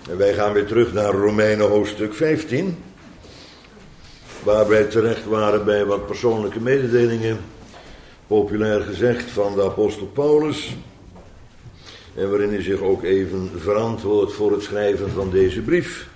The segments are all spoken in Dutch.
En wij gaan weer terug naar Romeinen hoofdstuk 15. Waar wij terecht waren bij wat persoonlijke mededelingen. Populair gezegd van de apostel Paulus. En waarin hij zich ook even verantwoordt voor het schrijven van deze brief.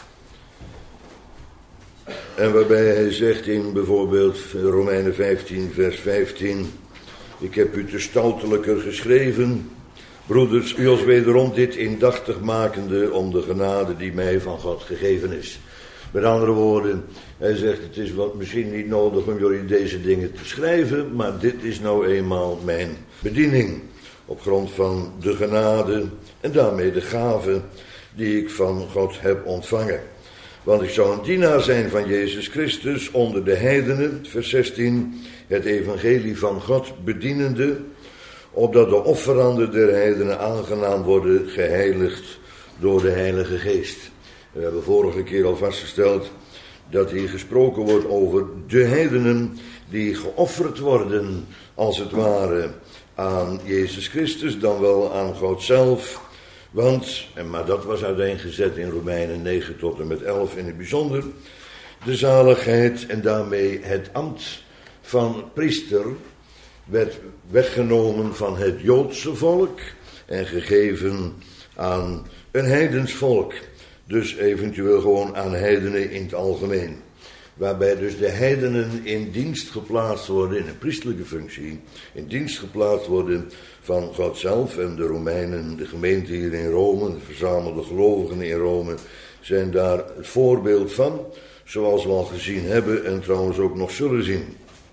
En waarbij hij zegt in bijvoorbeeld Romeinen 15 vers 15. Ik heb u te stoutelijker geschreven, broeders, u als wederom dit indachtig makende om de genade die mij van God gegeven is. Met andere woorden, hij zegt het is misschien niet nodig om jullie deze dingen te schrijven, maar dit is nou eenmaal mijn bediening. Op grond van de genade en daarmee de gave die ik van God heb ontvangen. Want ik zou een dienaar zijn van Jezus Christus onder de heidenen, vers 16, het evangelie van God bedienende, opdat de offeranden der heidenen aangenaam worden geheiligd door de Heilige Geest. We hebben vorige keer al vastgesteld dat hier gesproken wordt over de heidenen die geofferd worden, als het ware, aan Jezus Christus, dan wel aan God zelf. Maar dat was uiteengezet in Romeinen 9 tot en met 11 in het bijzonder. De zaligheid en daarmee het ambt van priester werd weggenomen van het Joodse volk en gegeven aan een heidens volk. Dus eventueel gewoon aan heidenen in het algemeen. Waarbij dus de heidenen in dienst geplaatst worden, in een priestelijke functie, in dienst geplaatst worden van God zelf. En de Romeinen, de gemeente hier in Rome, de verzamelde gelovigen in Rome, zijn daar het voorbeeld van, zoals we al gezien hebben en trouwens ook nog zullen zien.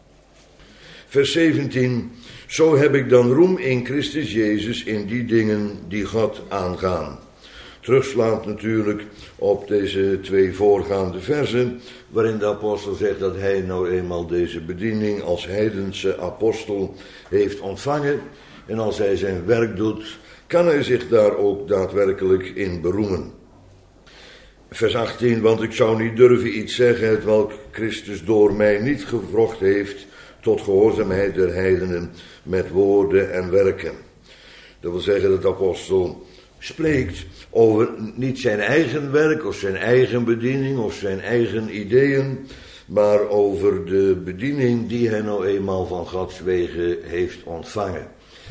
Vers 17, zo heb ik dan roem in Christus Jezus in die dingen die God aangaan. Terugslaand natuurlijk op deze twee voorgaande versen, waarin de apostel zegt dat hij nou eenmaal deze bediening als heidense apostel heeft ontvangen. En als hij zijn werk doet, kan hij zich daar ook daadwerkelijk in beroemen. Vers 18, want ik zou niet durven iets zeggen, hetwelk Christus door mij niet gewrocht heeft, tot gehoorzaamheid der heidenen met woorden en werken. Dat wil zeggen dat de apostel spreekt over niet zijn eigen werk of zijn eigen bediening of zijn eigen ideeën, maar over de bediening die hij nou eenmaal van Gods wegen heeft ontvangen.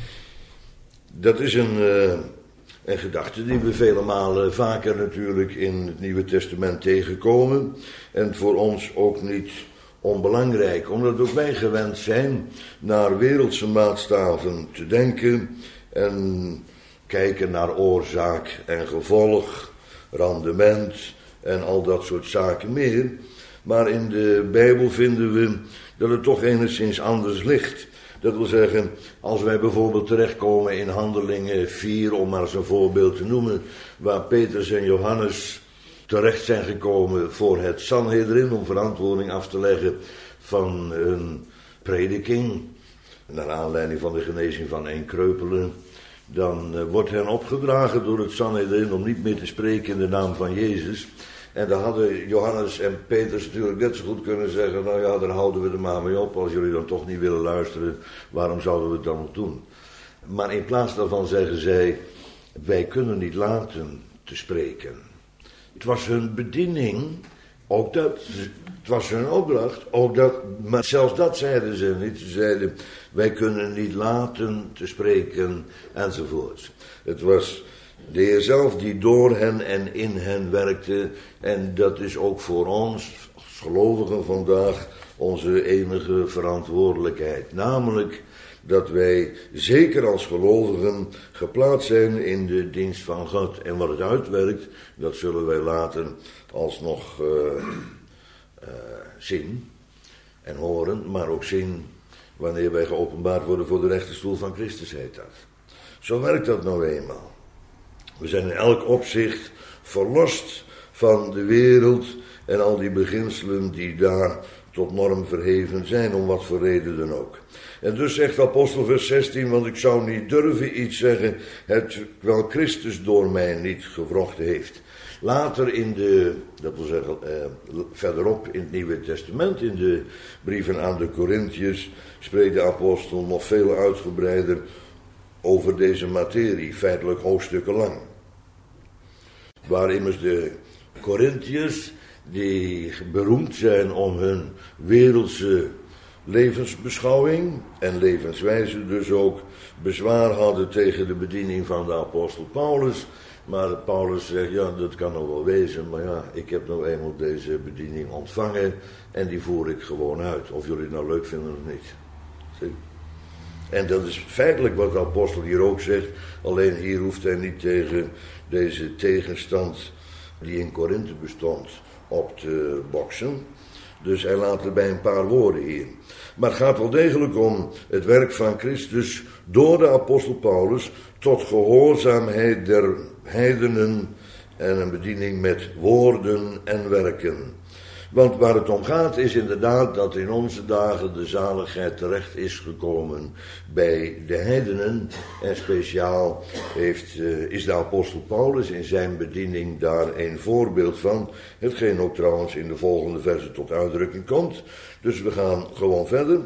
Dat is een gedachte die we vele malen vaker natuurlijk in het Nieuwe Testament tegenkomen en voor ons ook niet onbelangrijk, omdat ook wij gewend zijn naar wereldse maatstaven te denken en kijken naar oorzaak en gevolg, rendement en al dat soort zaken meer. Maar in de Bijbel vinden we dat het toch enigszins anders ligt. Dat wil zeggen, als wij bijvoorbeeld terechtkomen in Handelingen 4, om maar eens een voorbeeld te noemen, waar Petrus en Johannes terecht zijn gekomen voor het Sanhedrin om verantwoording af te leggen van hun prediking, naar aanleiding van de genezing van een kreupele, dan wordt hen opgedragen door het Sanhedrin om niet meer te spreken in de naam van Jezus. En dan hadden Johannes en Petrus natuurlijk net zo goed kunnen zeggen, nou ja, daar houden we er maar mee op. Als jullie dan toch niet willen luisteren, waarom zouden we het dan doen? Maar in plaats daarvan zeggen zij, wij kunnen niet laten te spreken. Het was hun bediening, ook dat, het was hun opdracht, ook dat, maar zelfs dat zeiden ze niet. Ze zeiden, wij kunnen niet laten te spreken, enzovoort. Het was de Heer zelf die door hen en in hen werkte. En dat is ook voor ons, als gelovigen vandaag, onze enige verantwoordelijkheid. Namelijk dat wij, zeker als gelovigen, geplaatst zijn in de dienst van God. En wat het uitwerkt, dat zullen wij later alsnog zien en horen, maar ook zien wanneer wij geopenbaard worden voor de rechterstoel van Christus, heet dat. Zo werkt dat nou eenmaal. We zijn in elk opzicht verlost van de wereld en al die beginselen die daar tot norm verheven zijn, om wat voor reden dan ook. En dus zegt apostel vers 16, want ik zou niet durven iets zeggen, hetwelk Christus door mij niet gewrocht heeft. Later dat wil zeggen verderop in het Nieuwe Testament, in de brieven aan de Korinthiërs, spreekt de apostel nog veel uitgebreider over deze materie, feitelijk hoofdstukken lang. waar immers de Corinthiërs, die beroemd zijn om hun wereldse levensbeschouwing en levenswijze dus ook, bezwaar hadden tegen de bediening van de apostel Paulus. Maar Paulus zegt, ja, dat kan nog wel wezen, maar ja, ik heb nou eenmaal deze bediening ontvangen en die voer ik gewoon uit. Of jullie het nou leuk vinden of niet. Zie? En dat is feitelijk wat de apostel hier ook zegt, alleen hier hoeft hij niet tegen deze tegenstand die in Korinthe bestond op te boksen. Dus hij laat erbij een paar woorden hier. Maar het gaat wel degelijk om het werk van Christus door de apostel Paulus tot gehoorzaamheid der heidenen en een bediening met woorden en werken. Want waar het om gaat is inderdaad dat in onze dagen de zaligheid terecht is gekomen bij de heidenen. En speciaal is de apostel Paulus in zijn bediening daar een voorbeeld van. Hetgeen ook trouwens in de volgende versen tot uitdrukking komt. Dus we gaan gewoon verder.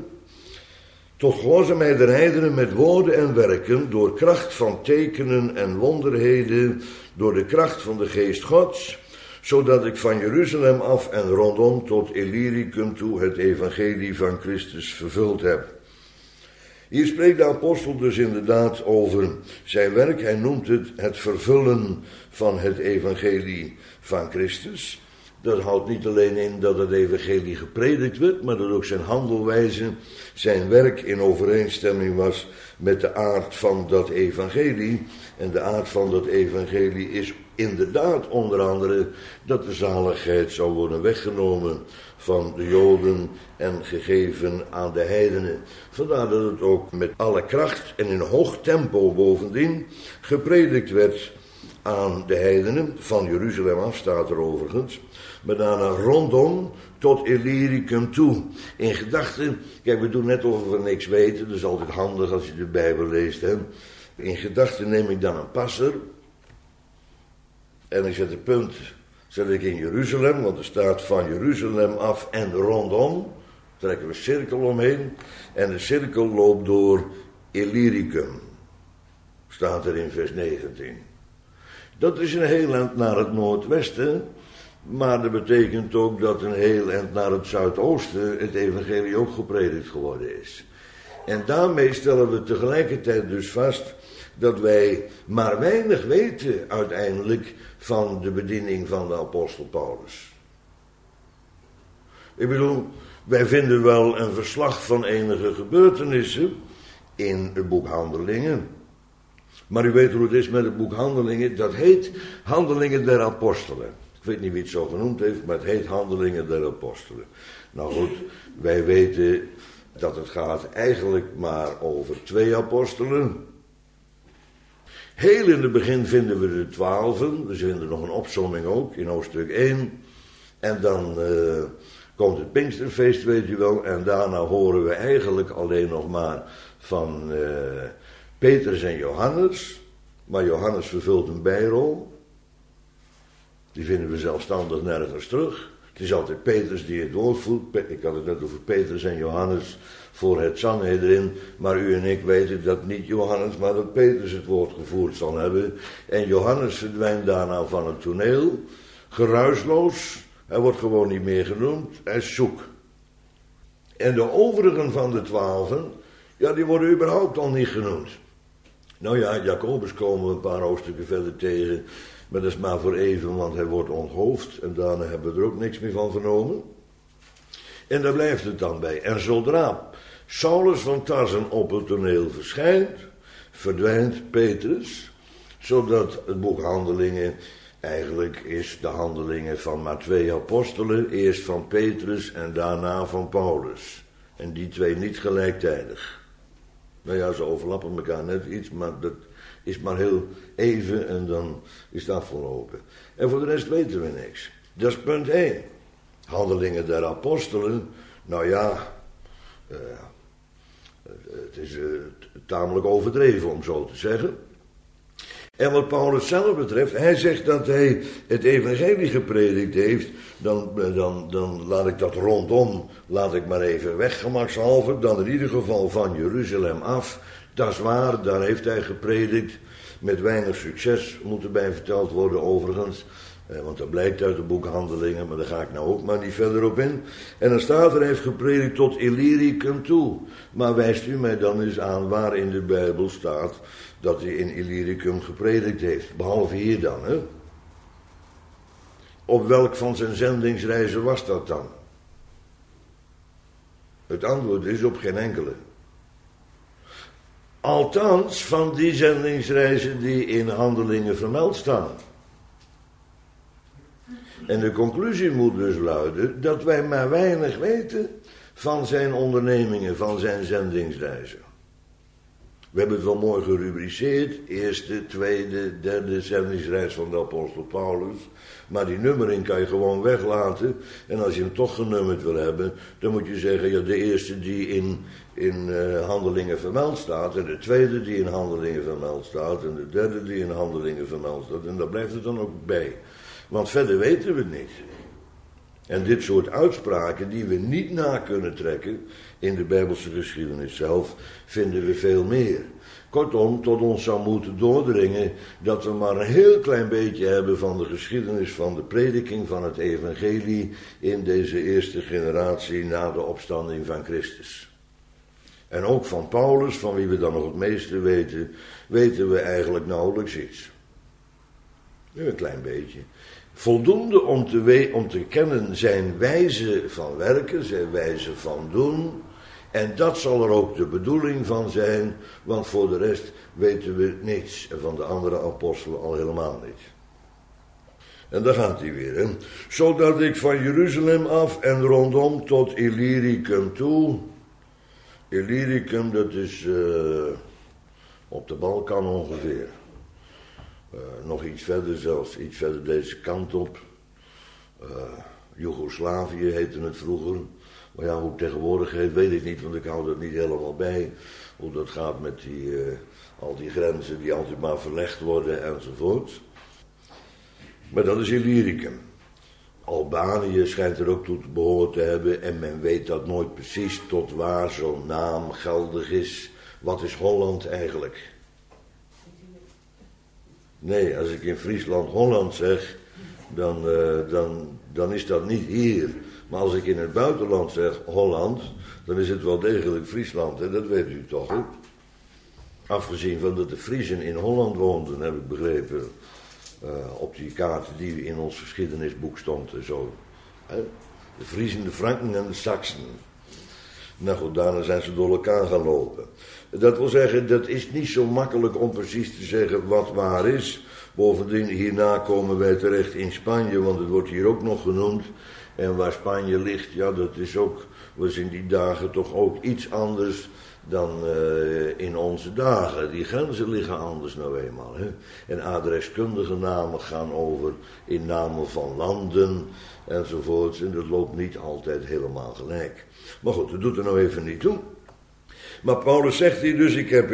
Tot gehoorzaamheid der heidenen met woorden en werken, door kracht van tekenen en wonderheden, door de kracht van de geest Gods, zodat ik van Jeruzalem af en rondom tot Illyricum toe het evangelie van Christus vervuld heb. Hier spreekt de apostel dus inderdaad over zijn werk. Hij noemt het vervullen van het evangelie van Christus. Dat houdt niet alleen in dat het evangelie gepredikt werd, maar dat ook zijn handelwijze, zijn werk in overeenstemming was met de aard van dat evangelie. En de aard van dat evangelie is inderdaad onder andere dat de zaligheid zou worden weggenomen van de Joden en gegeven aan de heidenen. Vandaar dat het ook met alle kracht en in hoog tempo bovendien gepredikt werd aan de heidenen, van Jeruzalem af staat er overigens, maar daarna rondom tot Illyricum toe. In gedachten, kijk, we doen net of we niks weten, dat is altijd handig als je de Bijbel leest, hè. In gedachten neem ik dan een passer en ik zet de punt, zet ik in Jeruzalem, want er staat van Jeruzalem af en rondom, trekken we een cirkel omheen en de cirkel loopt door Illyricum, staat er in vers 19. Dat is een heel eind naar het noordwesten, maar dat betekent ook dat een heel eind naar het zuidoosten het evangelie ook gepredikt geworden is. En daarmee stellen we tegelijkertijd dus vast dat wij maar weinig weten uiteindelijk van de bediening van de apostel Paulus. Ik bedoel, wij vinden wel een verslag van enige gebeurtenissen in het boek Handelingen. Maar u weet hoe het is met het boek Handelingen, dat heet Handelingen der Apostelen. Ik weet niet wie het zo genoemd heeft, maar het heet Handelingen der Apostelen. Nou goed, wij weten dat het gaat eigenlijk maar over 2 apostelen. Heel in het begin vinden we de 12, we vinden nog een opsomming ook in hoofdstuk 1. En dan komt het Pinksterfeest, weet u wel, en daarna horen we eigenlijk alleen nog maar van Petrus en Johannes, maar Johannes vervult een bijrol. Die vinden we zelfstandig nergens terug. Het is altijd Petrus die het woord voert. Ik had het net over Petrus en Johannes voor het Sanhedrin. Maar u en ik weten dat niet Johannes, maar dat Petrus het woord gevoerd zal hebben. En Johannes verdwijnt daarna van het toneel. Geruisloos. Hij wordt gewoon niet meer genoemd. Hij is zoek. En de overigen van de 12, ja, die worden überhaupt al niet genoemd. Nou ja, Jacobus komen we een paar hoofdstukken verder tegen. Maar dat is maar voor even, want hij wordt onthoofd. En daarna hebben we er ook niks meer van vernomen. En daar blijft het dan bij. En zodra Saulus van Tarsen op het toneel verschijnt, verdwijnt Petrus. Zodat het boek Handelingen eigenlijk is de handelingen van maar 2 apostelen. Eerst van Petrus en daarna van Paulus. En die 2 niet gelijktijdig. Nou ja, ze overlappen elkaar net iets, maar dat is maar heel even en dan is het afgelopen. En voor de rest weten we niks. Dat is punt 1. Handelingen der apostelen, nou ja, het is tamelijk overdreven om zo te zeggen. En wat Paulus zelf betreft, hij zegt dat hij het evangelie gepredikt heeft, dan laat ik dat rondom, laat ik maar even weg, gemakshalve, dan in ieder geval van Jeruzalem af. Dat is waar, daar heeft hij gepredikt. Met weinig succes moet erbij verteld worden overigens. Want dat blijkt uit de boek Handelingen, maar daar ga ik nou ook maar niet verder op in. En dan staat er, hij heeft gepredikt tot Illyricum toe. Maar wijst u mij dan eens aan waar in de Bijbel staat dat hij in Illyricum gepredikt heeft. Behalve hier dan, hè. Op welk van zijn zendingsreizen was dat dan? Het antwoord is op geen enkele. Althans van die zendingsreizen die in Handelingen vermeld staan. En de conclusie moet dus luiden dat wij maar weinig weten van zijn ondernemingen, van zijn zendingsreizen. We hebben het wel mooi gerubriceerd, eerste, tweede, derde zendingsreis van de apostel Paulus. Maar die nummering kan je gewoon weglaten. En als je hem toch genummerd wil hebben, dan moet je zeggen, ja, de eerste die in Handelingen vermeld staat, en de tweede die in Handelingen vermeld staat, en de derde die in Handelingen vermeld staat. En daar blijft het dan ook bij. Want verder weten we het niet. En dit soort uitspraken die we niet na kunnen trekken in de Bijbelse geschiedenis zelf, vinden we veel meer. Kortom, tot ons zou moeten doordringen dat we maar een heel klein beetje hebben van de geschiedenis van de prediking van het evangelie in deze eerste generatie na de opstanding van Christus. En ook van Paulus, van wie we dan nog het meeste weten, weten we eigenlijk nauwelijks iets. Een klein beetje. Voldoende om te kennen zijn wijze van werken, zijn wijze van doen. En dat zal er ook de bedoeling van zijn, want voor de rest weten we niets. En van de andere apostelen al helemaal niet. En daar gaat hij weer, hè. Zodat ik van Jeruzalem af en rondom tot Illyricum toe. Illyricum, dat is op de Balkan ongeveer. Nog iets verder zelfs, iets verder deze kant op. Joegoslavië heette het vroeger. Maar ja, hoe het tegenwoordig heet, weet ik niet, want ik hou er niet helemaal bij. Hoe dat gaat met al die grenzen die altijd maar verlegd worden enzovoort. Maar dat is Illyricum. Albanië schijnt er ook toe te behoren te hebben. En men weet dat nooit precies tot waar zo'n naam geldig is. Wat is Holland eigenlijk? Nee, als ik in Friesland Holland zeg, dan is dat niet hier. Maar als ik in het buitenland zeg Holland, dan is het wel degelijk Friesland. En dat weet u toch ook. Afgezien van dat de Friezen in Holland woonden, heb ik begrepen. Op die kaarten die in ons geschiedenisboek stond en zo. De Friezen, de Franken en de Saksen. Nou goed, daarna zijn ze door elkaar gaan lopen. Dat wil zeggen, dat is niet zo makkelijk om precies te zeggen wat waar is. Bovendien, hierna komen wij terecht in Spanje, want het wordt hier ook nog genoemd. En waar Spanje ligt, ja, dat is ook, was in die dagen toch ook iets anders dan in onze dagen. Die grenzen liggen anders nou eenmaal. Hè? En adreskundige namen gaan over in namen van landen enzovoorts. En dat loopt niet altijd helemaal gelijk. Maar goed, dat doet er nou even niet toe. Maar Paulus zegt hier dus, ik heb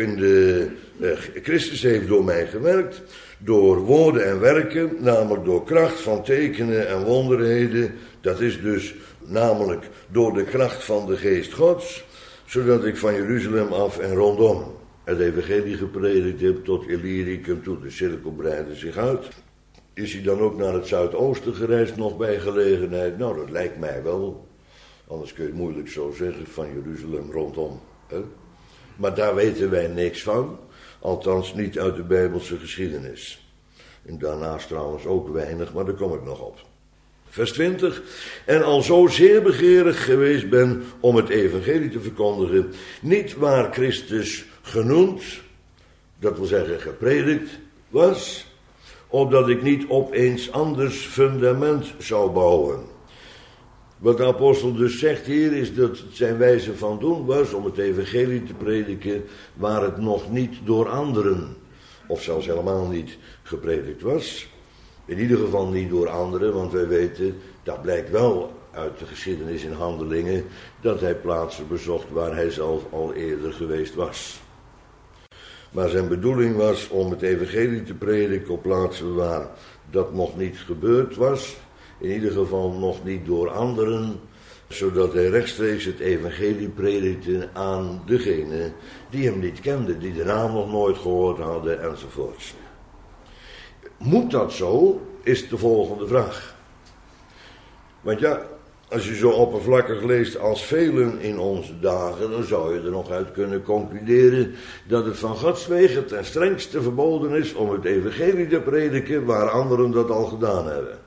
Christus heeft door mij gewerkt, door woorden en werken, namelijk door kracht van tekenen en wonderheden. Dat is dus namelijk door de kracht van de geest Gods, zodat ik van Jeruzalem af en rondom het evangelie gepredikt heb tot Illyricum toe. De cirkel breidde zich uit. Is hij dan ook naar het zuidoosten gereisd nog bij gelegenheid? Nou, dat lijkt mij wel. Anders kun je het moeilijk zo zeggen, van Jeruzalem rondom. Hè? Maar daar weten wij niks van. Althans niet uit de Bijbelse geschiedenis. En daarnaast trouwens ook weinig, maar daar kom ik nog op. Vers 20. En al zo zeer begeerig geweest ben om het evangelie te verkondigen, niet waar Christus genoemd, dat wil zeggen gepredikt, was, opdat ik niet op eens anders fundament zou bouwen. Wat de apostel dus zegt hier is dat het zijn wijze van doen was om het evangelie te prediken waar het nog niet door anderen, of zelfs helemaal niet gepredikt was. In ieder geval niet door anderen, want wij weten, dat blijkt wel uit de geschiedenis in Handelingen, dat hij plaatsen bezocht waar hij zelf al eerder geweest was. Maar zijn bedoeling was om het evangelie te prediken op plaatsen waar dat nog niet gebeurd was. In ieder geval nog niet door anderen. zodat hij rechtstreeks het evangelie predikte aan degenen die hem niet kenden, die de naam nog nooit gehoord hadden enzovoorts. Moet dat zo, is de volgende vraag. Want ja, als je zo oppervlakkig leest als velen in onze dagen, dan zou je er nog uit kunnen concluderen dat het van Gods wegen ten strengste verboden is om het evangelie te prediken waar anderen dat al gedaan hebben.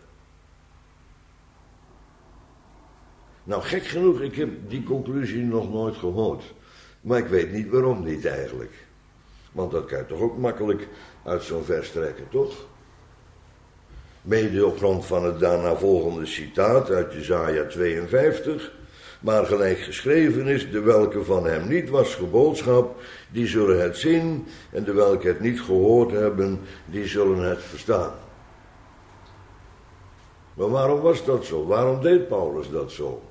Nou, gek genoeg, ik heb die conclusie nog nooit gehoord. Maar ik weet niet waarom niet eigenlijk. Want dat kan je toch ook makkelijk uit zo'n vers trekken, toch? Mede op grond van het daarna volgende citaat uit Jesaja 52. Maar gelijk geschreven is, de welke van hem niet was geboodschap, die zullen het zien. En de welke het niet gehoord hebben, die zullen het verstaan. Maar waarom was dat zo? Waarom deed Paulus dat zo?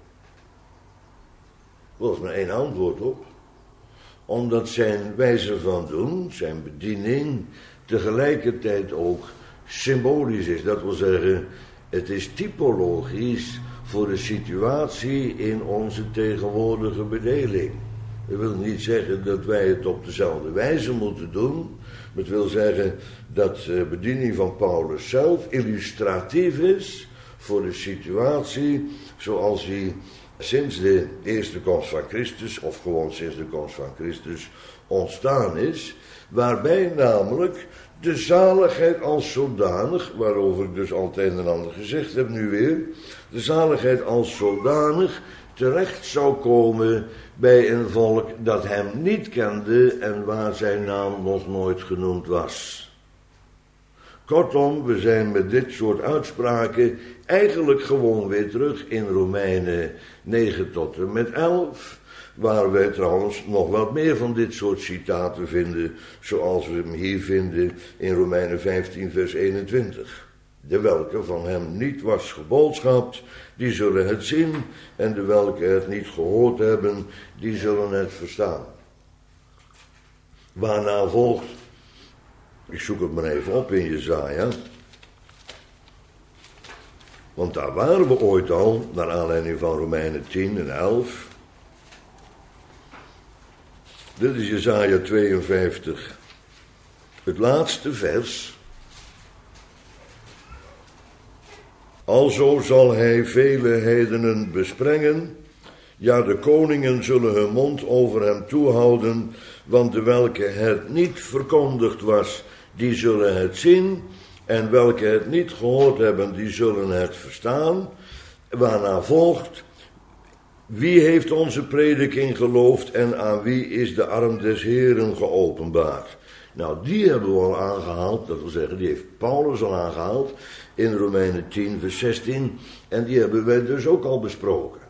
Er was maar één antwoord op. Omdat zijn wijze van doen, zijn bediening, tegelijkertijd ook symbolisch is. Dat wil zeggen, het is typologisch voor de situatie in onze tegenwoordige bedeling. Dat wil niet zeggen dat wij het op dezelfde wijze moeten doen. Maar het wil zeggen dat de bediening van Paulus zelf illustratief is voor de situatie zoals die sinds de eerste komst van Christus, of gewoon sinds de komst van Christus, ontstaan is. Waarbij namelijk de zaligheid als zodanig, waarover ik dus al het een en ander gezegd heb nu weer, de zaligheid als zodanig terecht zou komen bij een volk dat hem niet kende en waar zijn naam nog nooit genoemd was. Kortom, we zijn met dit soort uitspraken eigenlijk gewoon weer terug in Romeinen 9 tot en met 11, waar wij trouwens nog wat meer van dit soort citaten vinden, zoals we hem hier vinden in Romeinen 15 vers 21. De welke van hem niet was geboodschapt, die zullen het zien, en de welke het niet gehoord hebben, die zullen het verstaan. Waarna volgt, ik zoek het maar even op in Jesaja, want daar waren we ooit al, naar aanleiding van Romeinen 10 en 11. Dit is Jesaja 52, het laatste vers. Alzo zal hij vele heidenen besprengen, ja, de koningen zullen hun mond over hem toehouden, want de welke het niet verkondigd was, die zullen het zien, en welke het niet gehoord hebben, die zullen het verstaan. Waarna volgt, wie heeft onze prediking geloofd en aan wie is de arm des Heeren geopenbaard? Nou, die hebben we al aangehaald, dat wil zeggen, die heeft Paulus al aangehaald in Romeinen 10 vers 16, en die hebben wij dus ook al besproken.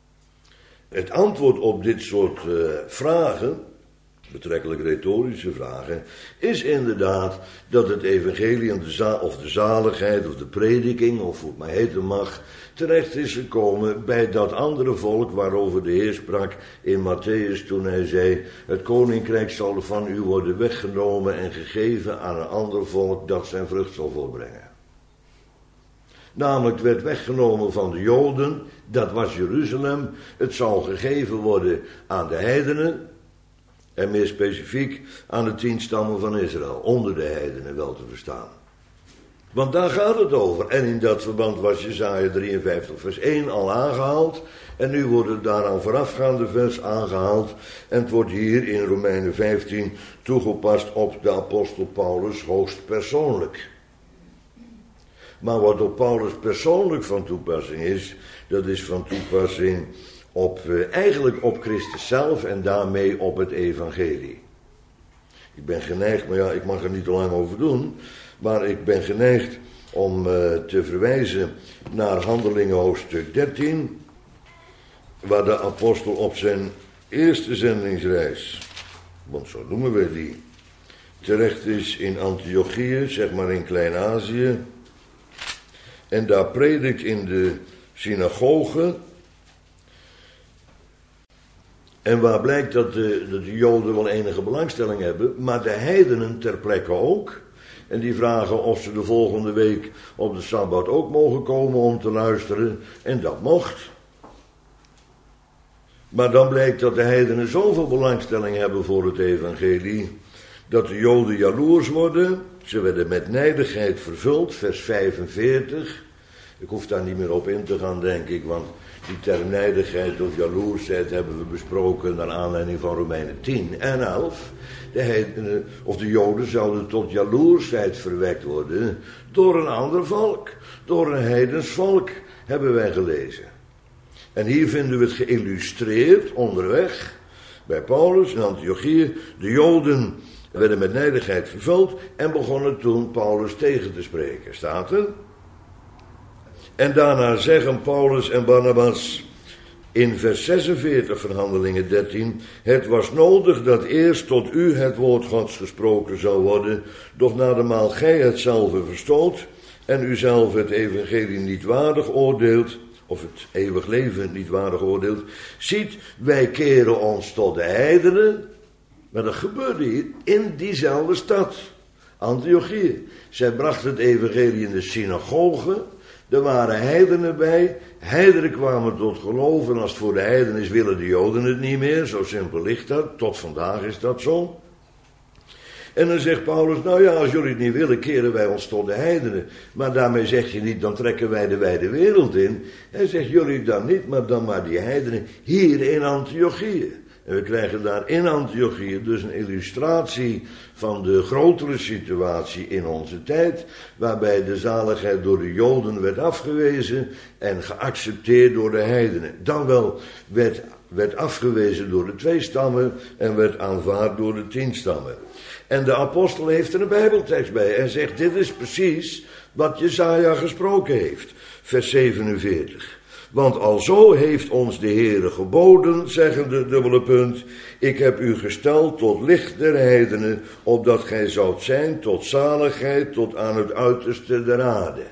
Het antwoord op dit soort vragen, betrekkelijk retorische vragen, is inderdaad dat het evangelie en de zaligheid of de prediking, of hoe het maar heten mag, terecht is gekomen bij dat andere volk waarover de Heer sprak in Matthäus toen hij zei, het koninkrijk zal van u worden weggenomen en gegeven aan een ander volk dat zijn vrucht zal voorbrengen. Namelijk, het werd weggenomen van de Joden, dat was Jeruzalem, het zal gegeven worden aan de heidenen, en meer specifiek aan de 10 stammen van Israël, onder de heidenen wel te verstaan. Want daar gaat het over. En in dat verband was Jesaja 53 vers 1 al aangehaald. En nu wordt het daaraan voorafgaande vers aangehaald. En het wordt hier in Romeinen 15 toegepast op de apostel Paulus hoogst persoonlijk. Maar wat op Paulus persoonlijk van toepassing is, dat is van toepassing eigenlijk op Christus zelf en daarmee op het evangelie. Ik ben geneigd, maar ja, ik mag er niet te lang over doen, maar ik ben geneigd om te verwijzen naar Handelingen hoofdstuk 13, waar de apostel op zijn eerste zendingsreis, want zo noemen we die, terecht is in Antiochië, zeg maar in Klein-Azië, en daar predikt in de synagoge. En waar blijkt dat de Joden wel enige belangstelling hebben, maar de heidenen ter plekke ook. En die vragen of ze de volgende week op de Sabbat ook mogen komen om te luisteren. En dat mocht. Maar dan blijkt dat de heidenen zoveel belangstelling hebben voor het evangelie, dat de Joden jaloers worden. Ze werden met nijdigheid vervuld, vers 45. Ik hoef daar niet meer op in te gaan, denk ik, want die term nijdigheid of jaloersheid hebben we besproken naar aanleiding van Romeinen 10 en 11. De heidenen, of de Joden zouden tot jaloersheid verwekt worden door een ander volk, door een heidens volk, hebben wij gelezen. En hier vinden we het geïllustreerd onderweg bij Paulus in Antiochië. De Joden werden met nijdigheid vervuld en begonnen toen Paulus tegen te spreken. Staat er? En daarna zeggen Paulus en Barnabas in vers 46 van Handelingen 13: het was nodig dat eerst tot u het woord Gods gesproken zou worden, doch nadermaal gij hetzelfde verstoot en u zelf het evangelie niet waardig oordeelt, of het eeuwig leven niet waardig oordeelt, ziet, wij keren ons tot de heidenen. Maar dat gebeurde hier in diezelfde stad, Antiochië. Zij brachten het evangelie in de synagoge. Er waren heidenen bij. Heidenen kwamen tot geloof. En als het voor de heidenen is, willen de Joden het niet meer. Zo simpel ligt dat. Tot vandaag is dat zo. En dan zegt Paulus, nou ja, als jullie het niet willen, keren wij ons tot de heidenen. Maar daarmee zeg je niet, dan trekken wij de wijde wereld in. Hij zegt, jullie dan niet, maar dan maar die heidenen hier in Antiochië. En we krijgen daar in Antiochië dus een illustratie van de grotere situatie in onze tijd, waarbij de zaligheid door de Joden werd afgewezen en geaccepteerd door de heidenen. Dan wel werd afgewezen door de 2 stammen en werd aanvaard door de 10 stammen. En de apostel heeft er een bijbeltekst bij en zegt, dit is precies wat Jesaja gesproken heeft. Vers 47. Want alzo heeft ons de Heere geboden, zeggen de dubbele punt, ik heb u gesteld tot licht der heidenen, opdat gij zoudt zijn tot zaligheid, tot aan het uiterste der aarde.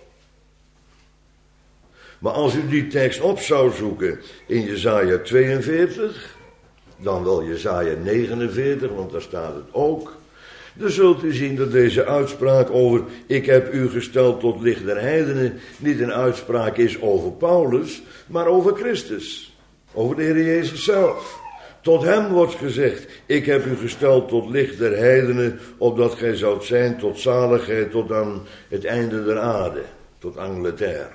Maar als u die tekst op zou zoeken in Jesaja 42, dan wel Jesaja 49, want daar staat het ook, dan zult u zien dat deze uitspraak over ik heb u gesteld tot licht der heidenen niet een uitspraak is over Paulus, maar over Christus. Over de Heer Jezus zelf. Tot hem wordt gezegd, ik heb u gesteld tot licht der heidenen, opdat gij zoudt zijn tot zaligheid, tot aan het einde der aarde. Tot Angleterre.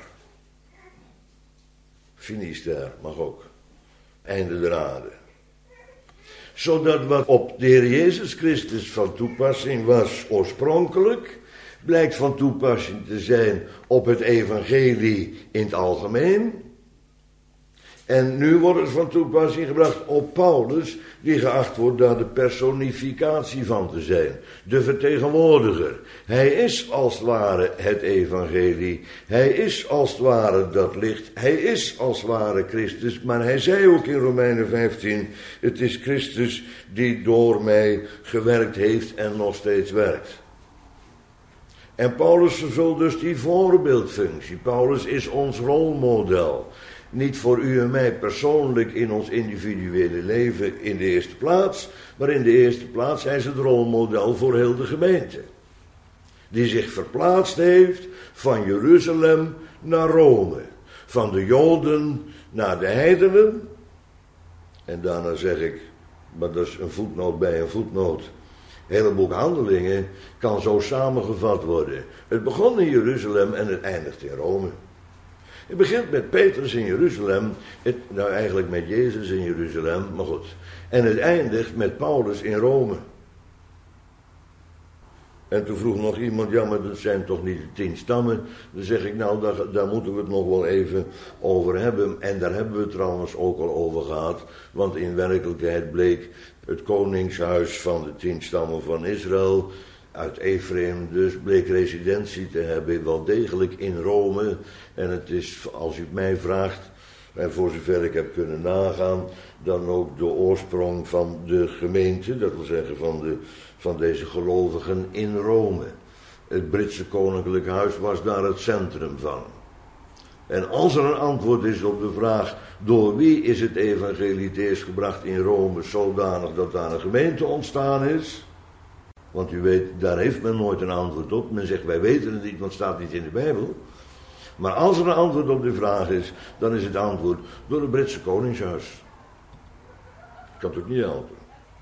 Finisterre mag ook. Einde der aarde. Zodat wat op de Heer Jezus Christus van toepassing was oorspronkelijk, blijkt van toepassing te zijn op het evangelie in het algemeen. En nu wordt het van toepassing gebracht op Paulus, die geacht wordt daar de personificatie van te zijn. De vertegenwoordiger. Hij is als het ware het evangelie. Hij is als het ware dat licht. Hij is als het ware Christus. Maar hij zei ook in Romeinen 15, het is Christus die door mij gewerkt heeft en nog steeds werkt. En Paulus vervult dus die voorbeeldfunctie. Paulus is ons rolmodel. Niet voor u en mij persoonlijk in ons individuele leven in de eerste plaats, maar in de eerste plaats is het rolmodel voor heel de gemeente. Die zich verplaatst heeft van Jeruzalem naar Rome. Van de Joden naar de heidenen. En daarna zeg ik, maar dat is een voetnoot bij een voetnoot. Het hele boek Handelingen kan zo samengevat worden. Het begon in Jeruzalem en het eindigt in Rome. Het begint met Petrus in Jeruzalem, eigenlijk met Jezus in Jeruzalem, maar goed. En het eindigt met Paulus in Rome. En toen vroeg nog iemand, ja maar dat zijn toch niet de 10 stammen? Dan zeg ik, nou daar moeten we het nog wel even over hebben. En daar hebben we het trouwens ook al over gehad. Want in werkelijkheid bleek het koningshuis van de 10 stammen van Israël uit Ephraim dus bleek residentie te hebben, wel degelijk in Rome. En het is, als u het mij vraagt, en voor zover ik heb kunnen nagaan, dan ook de oorsprong van de gemeente, dat wil zeggen van deze gelovigen in Rome. Het Britse koninklijk huis was daar het centrum van. En als er een antwoord is op de vraag, door wie is het evangelie het eerst gebracht in Rome, zodanig dat daar een gemeente ontstaan is? Want u weet, daar heeft men nooit een antwoord op. Men zegt, wij weten het niet, want het staat niet in de Bijbel. Maar als er een antwoord op de vraag is, dan is het antwoord door het Britse koningshuis. kan het ook niet helpen.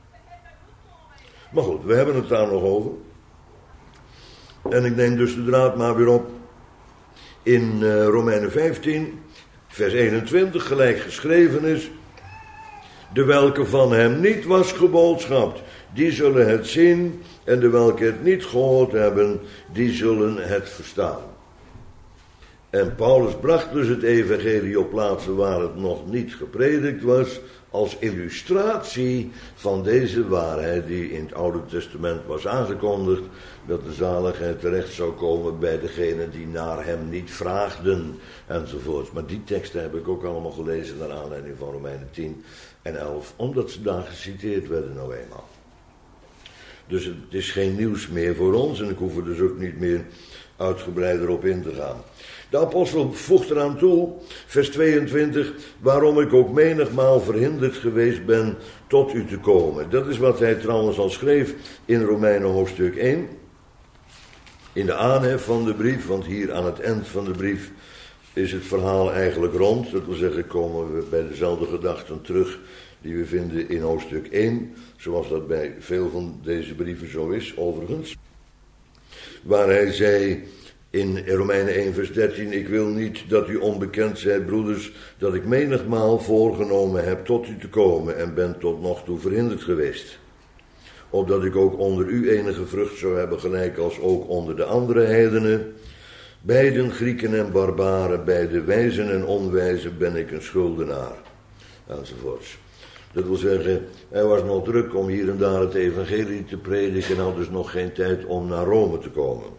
Maar goed, we hebben het daar nog over. En ik neem dus de draad maar weer op. In Romeinen 15, vers 21, gelijk geschreven is: de welke van hem niet was geboodschapt, die zullen het zien, en de welke het niet gehoord hebben, die zullen het verstaan. En Paulus bracht dus het evangelie op plaatsen waar het nog niet gepredikt was, als illustratie van deze waarheid die in het Oude Testament was aangekondigd, dat de zaligheid terecht zou komen bij degenen die naar hem niet vraagden, enzovoorts. Maar die teksten heb ik ook allemaal gelezen naar aanleiding van Romeinen 10 en 11, omdat ze daar geciteerd werden nou eenmaal. Dus het is geen nieuws meer voor ons en ik hoef er dus ook niet meer uitgebreider op in te gaan. De apostel voegt eraan toe, vers 22, waarom ik ook menigmaal verhinderd geweest ben tot u te komen. Dat is wat hij trouwens al schreef in Romeinen hoofdstuk 1. In de aanhef van de brief, want hier aan het eind van de brief is het verhaal eigenlijk rond. Dat wil zeggen, komen we bij dezelfde gedachten terug die we vinden in hoofdstuk 1. Zoals dat bij veel van deze brieven zo is, overigens. Waar hij zei in Romeinen 1 vers 13, ik wil niet dat u onbekend zijt, broeders, dat ik menigmaal voorgenomen heb tot u te komen en ben tot nog toe verhinderd geweest. Opdat ik ook onder u enige vrucht zou hebben, gelijk als ook onder de andere heidenen. Beiden Grieken en barbaren, beide wijzen en onwijzen ben ik een schuldenaar. Enzovoorts. Dat wil zeggen, hij was nog druk om hier en daar het evangelie te prediken en had dus nog geen tijd om naar Rome te komen.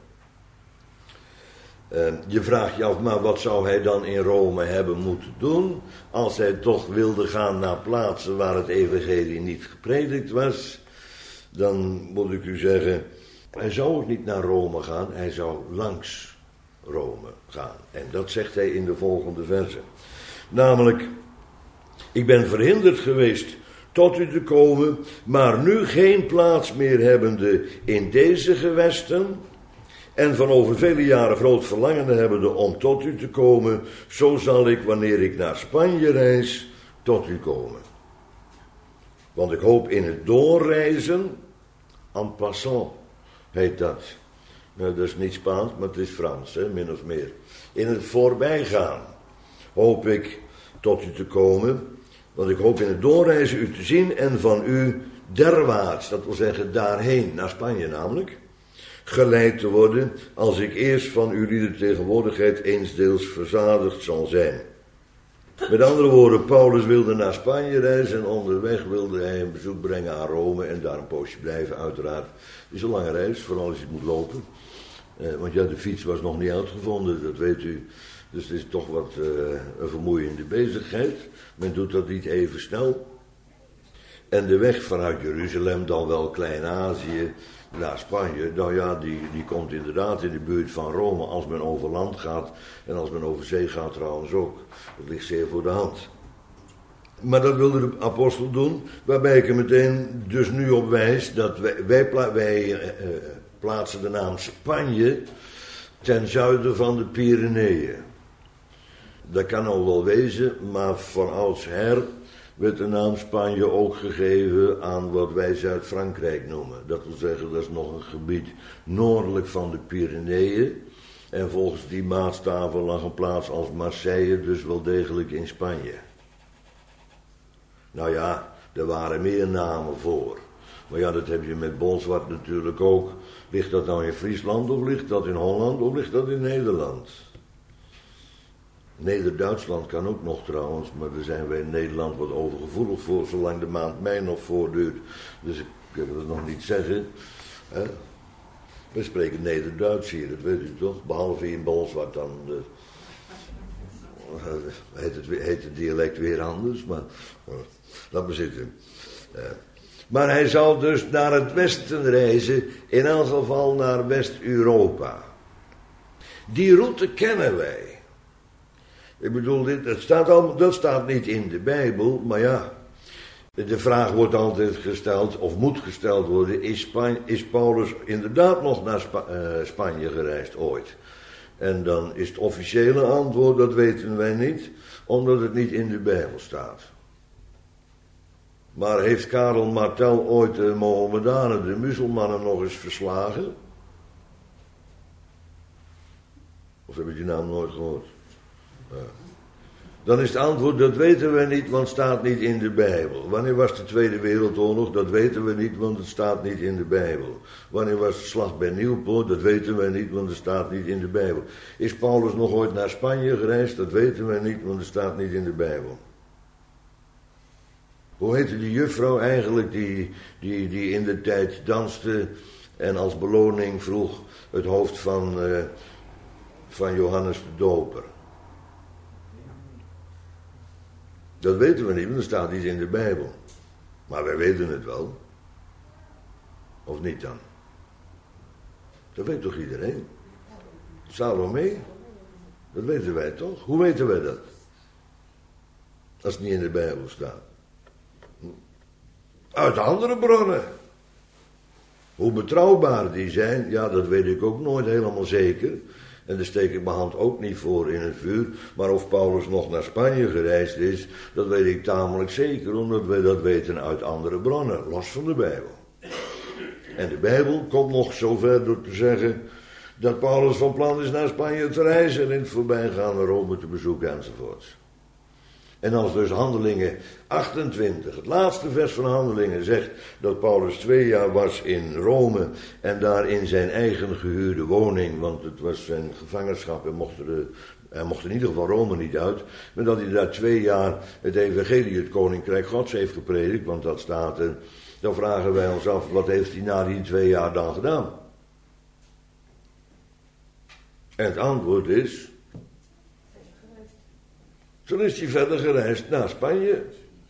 Je vraagt je af, maar wat zou hij dan in Rome hebben moeten doen, als hij toch wilde gaan naar plaatsen waar het evangelie niet gepredikt was? Dan moet ik u zeggen, hij zou ook niet naar Rome gaan, hij zou langs Rome gaan. En dat zegt hij in de volgende verse. Namelijk, ik ben verhinderd geweest tot u te komen, maar nu geen plaats meer hebbende in deze gewesten, en van over vele jaren groot verlangen hebbende om tot u te komen, zo zal ik, wanneer ik naar Spanje reis, tot u komen. Want ik hoop in het doorreizen, en passant heet dat. Nou, dat is niet Spaans, maar het is Frans, min of meer. In het voorbijgaan hoop ik tot u te komen, want ik hoop in het doorreizen u te zien en van u derwaarts, dat wil zeggen daarheen, naar Spanje namelijk, geleid te worden, als ik eerst van uw tegenwoordigheid eensdeels verzadigd zal zijn. Met andere woorden, Paulus wilde naar Spanje reizen en onderweg wilde hij een bezoek brengen aan Rome en daar een poosje blijven, uiteraard. Het is een lange reis, vooral als je moet lopen. Want ja, de fiets was nog niet uitgevonden, dat weet u. Dus het is toch wat een vermoeiende bezigheid. Men doet dat niet even snel. En de weg vanuit Jeruzalem, dan wel Klein-Azië, naar Spanje, nou ja, die komt inderdaad in de buurt van Rome als men over land gaat. En als men over zee gaat trouwens ook. Dat ligt zeer voor de hand. Maar dat wilde de apostel doen, waarbij ik er meteen dus nu op wijs dat wij plaatsen de naam Spanje ten zuiden van de Pyreneeën. Dat kan al wel wezen, maar van oudsher werd de naam Spanje ook gegeven aan wat wij Zuid-Frankrijk noemen. Dat wil zeggen, dat is nog een gebied noordelijk van de Pyreneeën. En volgens die maatstaven lag een plaats als Marseille dus wel degelijk in Spanje. Nou ja, er waren meer namen voor. Maar ja, dat heb je met Bolsward natuurlijk ook. Ligt dat nou in Friesland of ligt dat in Holland of ligt dat in Nederland? Neder-Duitsland kan ook nog trouwens, maar daar zijn wij in Nederland wat overgevoelig voor, zolang de maand mei nog voortduurt. Dus ik wil het nog niet zeggen. Hè? We spreken Neder-Duits hier, dat weet u toch? Behalve in Bolsward dan heet het dialect weer anders, maar laat maar zitten. Maar hij zal dus naar het westen reizen, in elk geval naar West-Europa. Die route kennen wij. Ik bedoel, dat staat niet in de Bijbel, maar ja, de vraag wordt altijd gesteld, of moet gesteld worden, is Paulus inderdaad nog naar Spanje gereisd ooit? En dan is het officiële antwoord, dat weten wij niet, omdat het niet in de Bijbel staat. Maar heeft Karel Martel ooit de Mohammedanen, de muzelmannen, nog eens verslagen? Of heb je die naam nooit gehoord? Ja. Dan is het antwoord, dat weten we niet, want het staat niet in de Bijbel. Wanneer was de Tweede Wereldoorlog? Dat weten we niet, want het staat niet in de Bijbel. Wanneer was de slag bij Nieuwpoort? Dat weten we niet, want het staat niet in de Bijbel. Is Paulus nog ooit naar Spanje gereisd? Dat weten we niet, want het staat niet in de Bijbel. Hoe heette die juffrouw eigenlijk die in de tijd danste en als beloning vroeg het hoofd van Johannes de Doper? Dat weten we niet, want er staat iets in de Bijbel. Maar wij weten het wel. Of niet dan? Dat weet toch iedereen? Salome? Dat weten wij toch? Hoe weten wij dat? Als het niet in de Bijbel staat. Uit andere bronnen. Hoe betrouwbaar die zijn, ja, dat weet ik ook nooit helemaal zeker. En daar steek ik mijn hand ook niet voor in het vuur. Maar of Paulus nog naar Spanje gereisd is, dat weet ik tamelijk zeker, omdat wij dat weten uit andere bronnen, los van de Bijbel. En de Bijbel komt nog zover door te zeggen dat Paulus van plan is naar Spanje te reizen en in het voorbijgaan Rome te bezoeken enzovoort. En als dus Handelingen 28, het laatste vers van Handelingen, zegt dat Paulus 2 jaar was in Rome en daar in zijn eigen gehuurde woning, want het was zijn gevangenschap en hij mocht in ieder geval Rome niet uit, maar dat hij daar 2 jaar het evangelie, het koninkrijk Gods heeft gepredikt, want dat staat er, dan vragen wij ons af, wat heeft hij na die 2 jaar dan gedaan? En het antwoord is, toen is hij verder gereisd naar Spanje.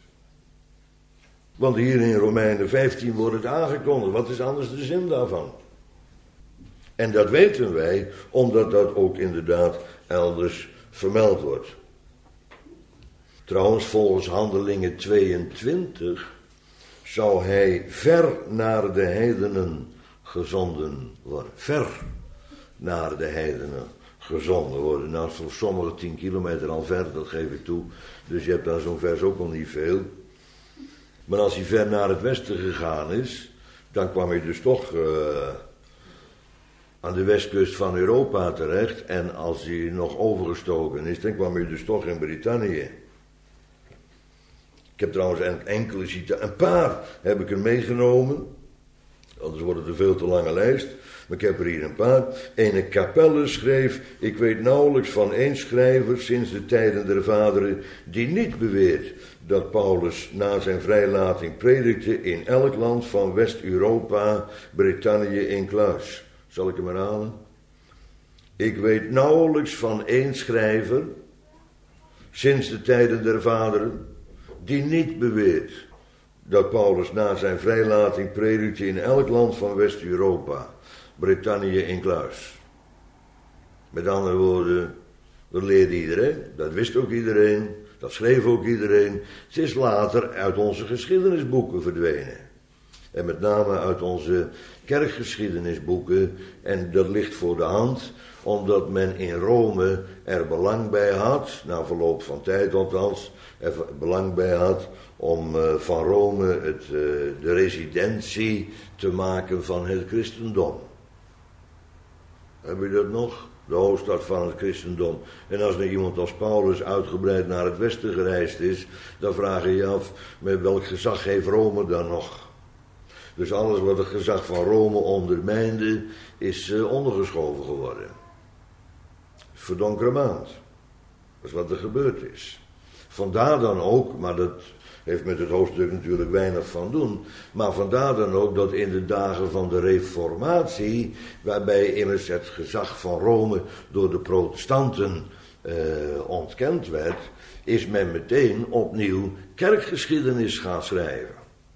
Want hier in Romeinen 15 wordt het aangekondigd. Wat is anders de zin daarvan? En dat weten wij, omdat dat ook inderdaad elders vermeld wordt. Trouwens, volgens Handelingen 22 zou hij ver naar de heidenen gezonden worden. Ver naar de heidenen gezonden worden. Nou, voor sommigen 10 kilometer al ver, dat geef ik toe. Dus je hebt daar zo'n vers ook nog niet veel. Maar als hij ver naar het westen gegaan is, dan kwam hij dus toch aan de westkust van Europa terecht. En als hij nog overgestoken is, dan kwam hij dus toch in Brittannië. Ik heb trouwens enkele citaten, een paar heb ik er meegenomen. Anders wordt het een veel te lange lijst. Maar ik heb er hier een paar. Ene Capelle schreef, ik weet nauwelijks van één schrijver sinds de tijden der vaderen, die niet beweert dat Paulus na zijn vrijlating predikte in elk land van West-Europa, Brittannië incluis. Zal ik hem herhalen? Ik weet nauwelijks van één schrijver sinds de tijden der vaderen, die niet beweert dat Paulus na zijn vrijlating predikte in elk land van West-Europa, Brittannië incluis. Met andere woorden, dat leerde iedereen, dat wist ook iedereen, dat schreef ook iedereen. Het is later uit onze geschiedenisboeken verdwenen. En met name uit onze kerkgeschiedenisboeken. En dat ligt voor de hand, omdat men in Rome er belang bij had, na verloop van tijd althans, er belang bij had om van Rome de residentie te maken van het christendom. Heb je dat nog? De hoofdstad van het christendom. En als er iemand als Paulus uitgebreid naar het westen gereisd is, dan vraag je je af, met welk gezag heeft Rome dan nog? Dus alles wat het gezag van Rome ondermijnde, is ondergeschoven geworden. Verdonkere maand. Dat is wat er gebeurd is. Vandaar dan ook, maar dat heeft met het hoofdstuk natuurlijk weinig van doen, maar vandaar dan ook dat in de dagen van de Reformatie, waarbij immers het gezag van Rome door de protestanten ontkend werd, is men meteen opnieuw kerkgeschiedenis gaan schrijven.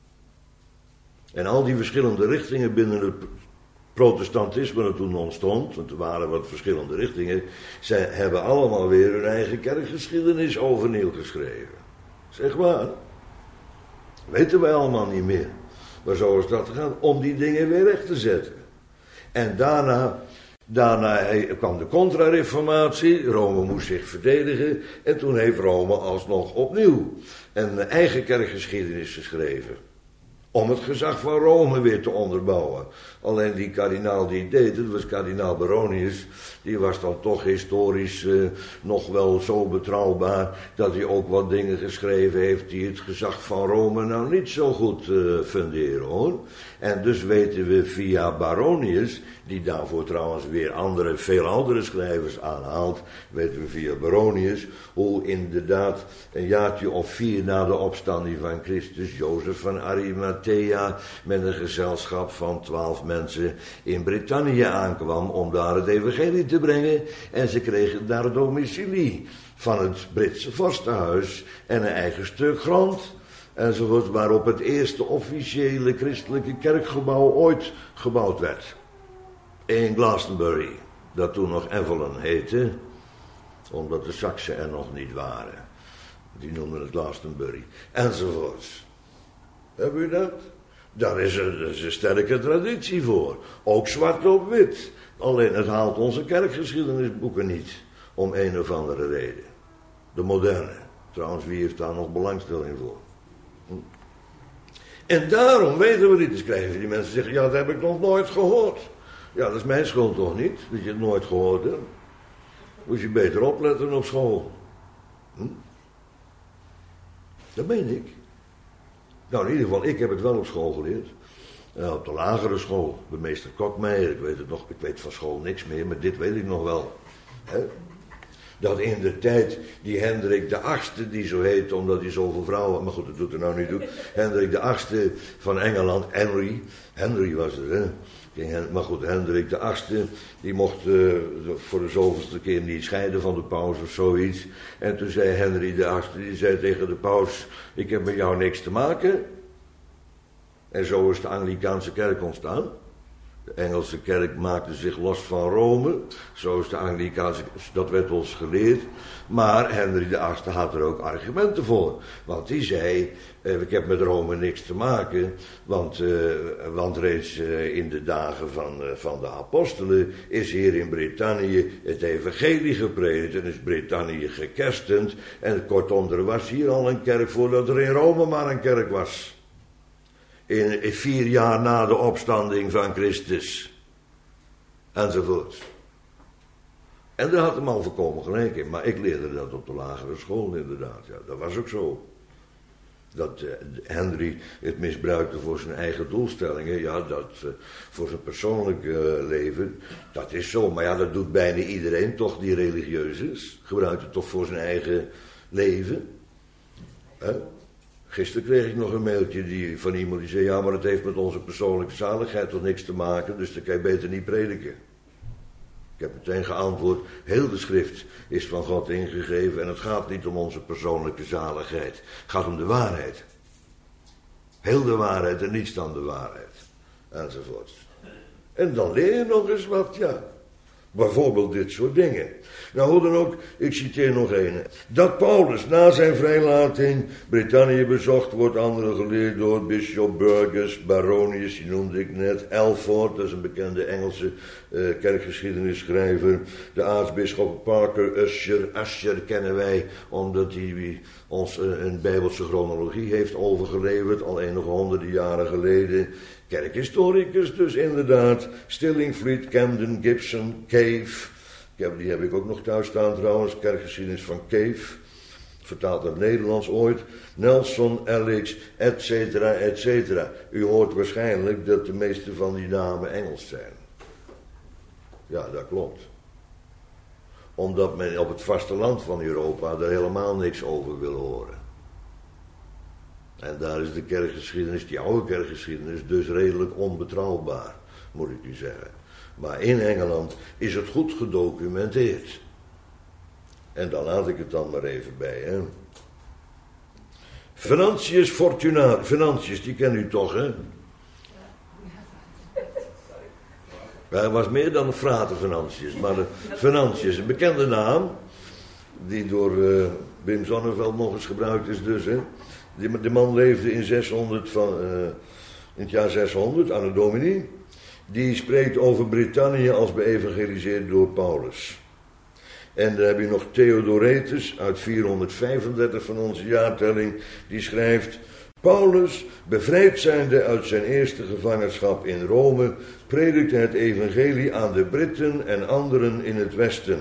En al die verschillende richtingen binnen het protestantisme dat toen ontstond, want er waren wat verschillende richtingen, zij hebben allemaal weer hun eigen kerkgeschiedenis overnieuw geschreven. Zeg maar. Weten wij allemaal niet meer. Maar zo is dat gegaan, om die dingen weer recht te zetten. En daarna Daarna kwam de contra-reformatie, Rome moest zich verdedigen en toen heeft Rome alsnog opnieuw een eigen kerkgeschiedenis geschreven. Om het gezag van Rome weer te onderbouwen. Alleen die kardinaal die deed het, was kardinaal Baronius. Die was dan toch historisch nog wel zo betrouwbaar dat hij ook wat dingen geschreven heeft die het gezag van Rome nou niet zo goed funderen hoor. En dus weten we via Baronius, die daarvoor trouwens weer veel andere schrijvers aanhaalt, weten we via Baronius hoe inderdaad een jaartje of 4 na de opstanding van Christus Jozef van Arimathea met een gezelschap van 12 mensen in Brittannië aankwam om daar het evangelie te brengen. En ze kregen daar het domicilie van het Britse vorstenhuis en een eigen stuk grond. Enzovoort, waarop het eerste officiële christelijke kerkgebouw ooit gebouwd werd. In Glastonbury, dat toen nog Evelyn heette, omdat de Saksen er nog niet waren. Die noemden het Glastonbury, enzovoorts. Hebben u dat? Daar is een sterke traditie voor. Ook zwart op wit. Alleen het haalt onze kerkgeschiedenisboeken niet. Om een of andere reden. De moderne. Trouwens, wie heeft daar nog belangstelling voor? En daarom weten we dit te schrijven. Die mensen zeggen, ja, dat heb ik nog nooit gehoord. Ja, dat is mijn schuld toch niet, dat je het nooit gehoord hebt. Moest je beter opletten op school. Dat meen ik. Nou, in ieder geval, ik heb het wel op school geleerd. Op de lagere school, bij meester Kokmeijer. Ik weet het nog, ik weet van school niks meer, maar dit weet ik nog wel. He? Dat in de tijd die Hendrik de VIII, die zo heet omdat hij zoveel vrouwen, maar goed, dat doet er nou niet toe. Hendrik de VIII van Engeland, Henry was het, hè. Maar goed, Hendrik de VIII, die mocht voor de zoveelste keer niet scheiden van de paus of zoiets. En toen zei Henry de VIII, die zei tegen de paus, ik heb met jou niks te maken. En zo is de Anglicaanse kerk ontstaan. De Engelse kerk maakte zich los van Rome. Zo is de Anglicaanse, dat werd ons geleerd. Maar Henry de VIII had er ook argumenten voor. Want die zei, ik heb met Rome niks te maken. Want reeds in de dagen van de apostelen is hier in Brittannië het evangelie gepredikt. En is Brittannië gekerstend. En kortom, er was hier al een kerk voordat er in Rome maar een kerk was. In 4 jaar na de opstanding van Christus. Enzovoort. En daar had de man volkomen gelijk in. Maar ik leerde dat op de lagere school inderdaad. Ja, dat was ook zo. Dat Henry het misbruikte voor zijn eigen doelstellingen. Ja, dat voor zijn persoonlijk leven. Dat is zo. Maar ja, dat doet bijna iedereen toch die religieus is. Gebruikt het toch voor zijn eigen leven. Gisteren kreeg ik nog een mailtje van iemand die zei, ja, maar het heeft met onze persoonlijke zaligheid toch niks te maken, dus dan kan je beter niet prediken. Ik heb meteen geantwoord, heel de schrift is van God ingegeven en het gaat niet om onze persoonlijke zaligheid. Het gaat om de waarheid. Heel de waarheid en niets dan de waarheid. Enzovoort. En dan leer je nog eens wat, ja. Bijvoorbeeld dit soort dingen. Nou, hoe dan ook, ik citeer nog een. Dat Paulus na zijn vrijlating Brittannië bezocht, wordt anderen geleerd door Bishop Burgess, Baronius, die noemde ik net, Alford, dat is een bekende Engelse kerkgeschiedenisschrijver. De aartsbisschop Parker Usher kennen wij, omdat hij ons een bijbelse chronologie heeft overgeleverd, al enige honderden jaren geleden. Kerkhistoricus dus inderdaad, Stillingfleet, Camden, Gibson, Cave. Die heb ik ook nog thuis staan trouwens, kerkgeschiedenis van Cave. Vertaald naar het Nederlands ooit. Nelson, Elix, et cetera. U hoort waarschijnlijk dat de meeste van die namen Engels zijn. Ja, dat klopt. Omdat men op het vasteland van Europa er helemaal niks over wil horen. En daar is de kerkgeschiedenis, die oude kerkgeschiedenis, dus redelijk onbetrouwbaar, moet ik u zeggen. Maar in Engeland is het goed gedocumenteerd. En daar laat ik het dan maar even bij, hè. Venantius Fortunatus, Venantius, die kent u toch, hè? Hij was meer dan een Frater Venantius, maar de Venantius, een bekende naam, die door Wim Sonneveld nog eens gebruikt is dus, hè. De man leefde in 600 in het jaar 600, anno domini. die spreekt over Brittannië als beëvangeliseerd door Paulus. En dan heb je nog Theodoretus uit 435 van onze jaartelling, die schrijft: Paulus, bevrijd zijnde uit zijn eerste gevangenschap in Rome, predikte het evangelie aan de Britten en anderen in het Westen.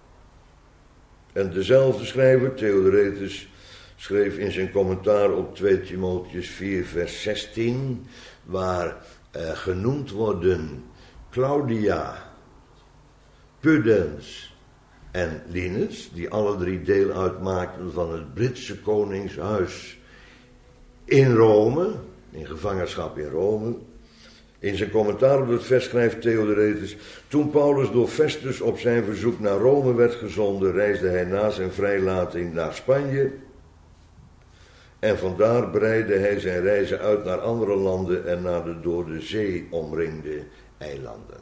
En dezelfde schrijver, Theodoretus, schreef in zijn commentaar op 2 Timotheus 4 vers 16, waar genoemd worden Claudia, Pudens en Linus, die alle drie deel uitmaakten van het Britse koningshuis in Rome, in gevangenschap in Rome. In zijn commentaar op het vers schrijft Theodoretus: toen Paulus door Festus op zijn verzoek naar Rome werd gezonden, reisde hij na zijn vrijlating naar Spanje. En vandaar breidde hij zijn reizen uit naar andere landen en naar de door de zee omringde eilanden.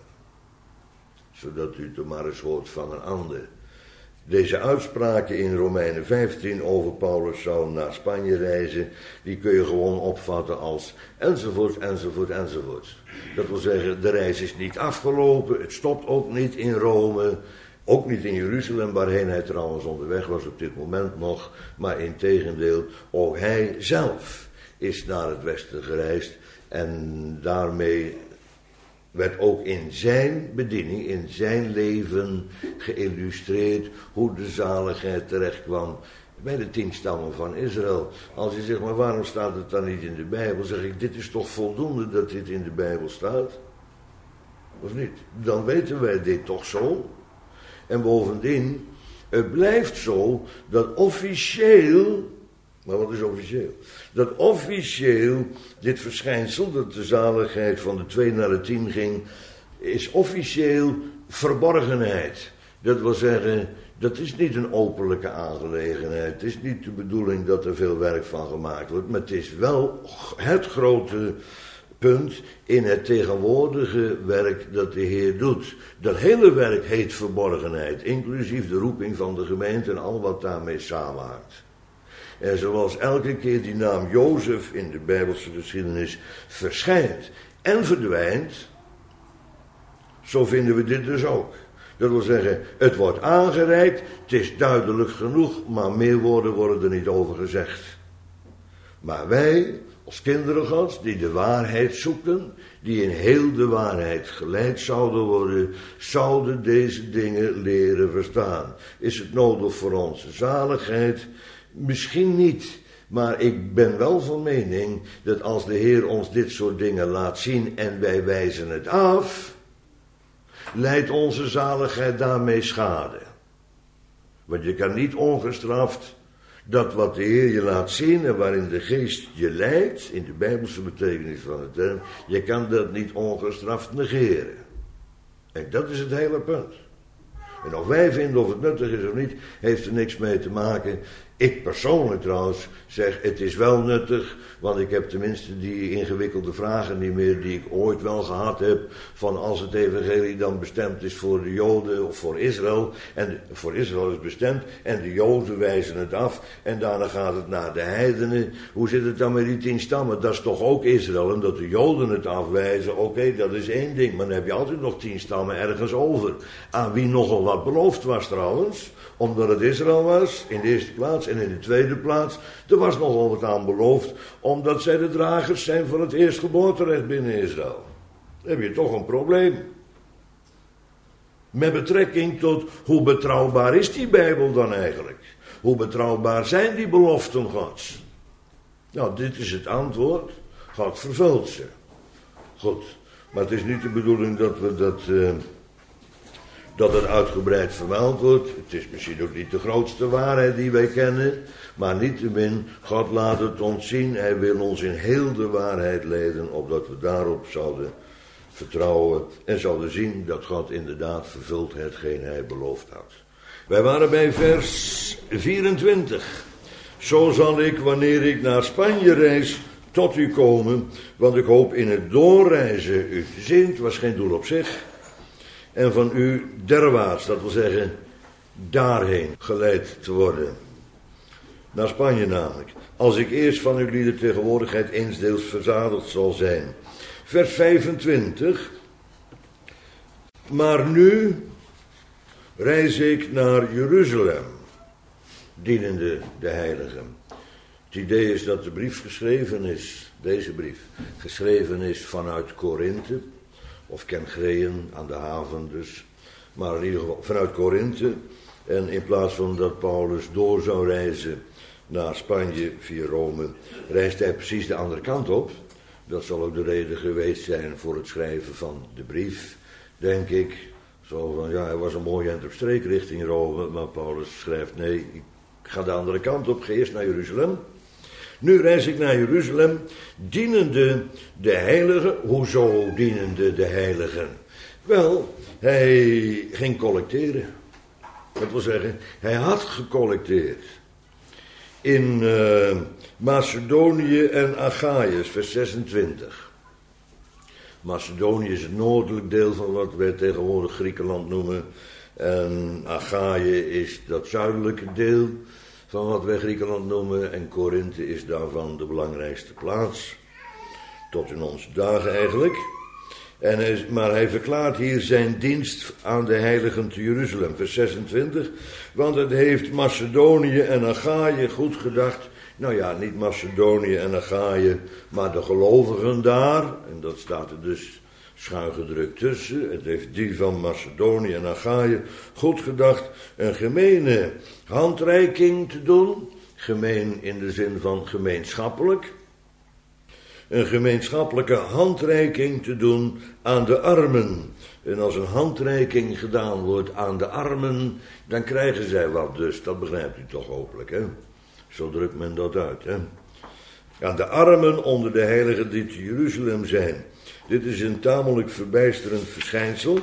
Zodat u het maar eens hoort van een ander. Deze uitspraken in Romeinen 15 over Paulus zou naar Spanje reizen, die kun je gewoon opvatten als enzovoort, enzovoort, enzovoort. Dat wil zeggen, de reis is niet afgelopen, het stopt ook niet in Rome, ook niet in Jeruzalem, waarheen hij trouwens onderweg was op dit moment nog, maar integendeel, ook hij zelf is naar het westen gereisd en daarmee werd ook in zijn bediening, in zijn leven geïllustreerd hoe de zaligheid terecht kwam bij de 10 stammen van Israël. Als je zegt, maar waarom staat het dan niet in de Bijbel? Zeg ik, dit is toch voldoende dat dit in de Bijbel staat? Of niet? Dan weten wij dit toch zo. En bovendien, het blijft zo dat officieel, maar wat is officieel? Dat officieel dit verschijnsel, dat de zaligheid van de 2 naar de 10 ging, is officieel verborgenheid. Dat wil zeggen, dat is niet een openlijke aangelegenheid. Het is niet de bedoeling dat er veel werk van gemaakt wordt, maar het is wel het grote punt in het tegenwoordige werk dat de Heer doet. Dat hele werk heet verborgenheid, inclusief de roeping van de gemeente en al wat daarmee samenhangt. En zoals elke keer die naam Jozef in de Bijbelse geschiedenis verschijnt en verdwijnt, zo vinden we dit dus ook. Dat wil zeggen, het wordt aangereikt, het is duidelijk genoeg, maar meer woorden worden er niet over gezegd. Maar wij, als kinderen Gods, die de waarheid zoeken, die in heel de waarheid geleid zouden worden, zouden deze dingen leren verstaan. Is het nodig voor onze zaligheid? Misschien niet, maar ik ben wel van mening dat als de Heer ons dit soort dingen laat zien en wij wijzen het af, leidt onze zaligheid daarmee schade. Want je kan niet ongestraft dat wat de Heer je laat zien en waarin de Geest je leidt, in de Bijbelse betekenis van het term, je kan dat niet ongestraft negeren. En dat is het hele punt. En of wij vinden of het nuttig is of niet, heeft er niks mee te maken. Ik persoonlijk trouwens zeg, het is wel nuttig, want ik heb tenminste die ingewikkelde vragen niet meer die ik ooit wel gehad heb, van als het evangelie dan bestemd is voor de Joden of voor Israël, en voor Israël is bestemd, en de Joden wijzen het af, en daarna gaat het naar de heidenen. Hoe zit het dan met die 10 stammen? Dat is toch ook Israël, en dat de Joden het afwijzen, oké, dat is één ding, maar dan heb je altijd nog 10 stammen ergens over, aan wie nogal wat beloofd was trouwens, omdat het Israël was, in de eerste plaats, en in de tweede plaats, er was nogal wat aan beloofd, omdat zij de dragers zijn van het eerstgeboorterecht binnen Israël. Dan heb je toch een probleem. Met betrekking tot hoe betrouwbaar is die Bijbel dan eigenlijk? Hoe betrouwbaar zijn die beloften Gods? Nou, dit is het antwoord. God vervult ze. Goed, maar het is niet de bedoeling dat we dat het uitgebreid vermeld wordt. Het is misschien ook niet de grootste waarheid die wij kennen, maar niettemin, God laat het ons zien. Hij wil ons in heel de waarheid leiden, opdat we daarop zouden vertrouwen en zouden zien dat God inderdaad vervult hetgeen hij beloofd had. Wij waren bij vers 24. Zo zal ik, wanneer ik naar Spanje reis, tot u komen, want ik hoop in het doorreizen u te zien. Het was geen doel op zich. En van u derwaarts, dat wil zeggen daarheen geleid te worden. Naar Spanje namelijk. Als ik eerst van uw lieden tegenwoordigheid eensdeels verzadigd zal zijn. Vers 25. Maar nu reis ik naar Jeruzalem, dienende de heiligen. Het idee is dat de brief geschreven is, deze brief, geschreven is vanuit Korinthe, of Kenchreen aan de haven dus, maar in ieder geval vanuit Korinthe. En in plaats van dat Paulus door zou reizen naar Spanje via Rome, reist hij precies de andere kant op. Dat zal ook de reden geweest zijn voor het schrijven van de brief, denk ik. Zo van, ja, hij was een mooi eind op streek richting Rome, maar Paulus schrijft, nee, ik ga de andere kant op, ga eerst naar Jeruzalem. Nu reis ik naar Jeruzalem, dienende de heiligen. Hoezo dienende de heiligen? Wel, hij ging collecteren. Dat wil zeggen, hij had gecollecteerd. In Macedonië en Achaïe, vers 26. Macedonië is het noordelijk deel van wat wij tegenwoordig Griekenland noemen. En Achaïe is dat zuidelijke deel van wat wij Griekenland noemen. En Korinthe is daarvan de belangrijkste plaats. Tot in onze dagen eigenlijk. Maar hij verklaart hier zijn dienst aan de heiligen te Jeruzalem, vers 26. Want het heeft Macedonië en Achaïe goed gedacht. Nou ja, niet Macedonië en Achaïe, maar de gelovigen daar. En dat staat er dus schuin gedrukt tussen. Het heeft die van Macedonië en Achaïe goed gedacht een gemene handreiking te doen. Gemeen in de zin van gemeenschappelijk. Een gemeenschappelijke handreiking te doen aan de armen. En als een handreiking gedaan wordt aan de armen, dan krijgen zij wat dus. Dat begrijpt u toch hopelijk, hè? Zo drukt men dat uit, hè? Aan de armen onder de heiligen die te Jeruzalem zijn. Dit is een tamelijk verbijsterend verschijnsel.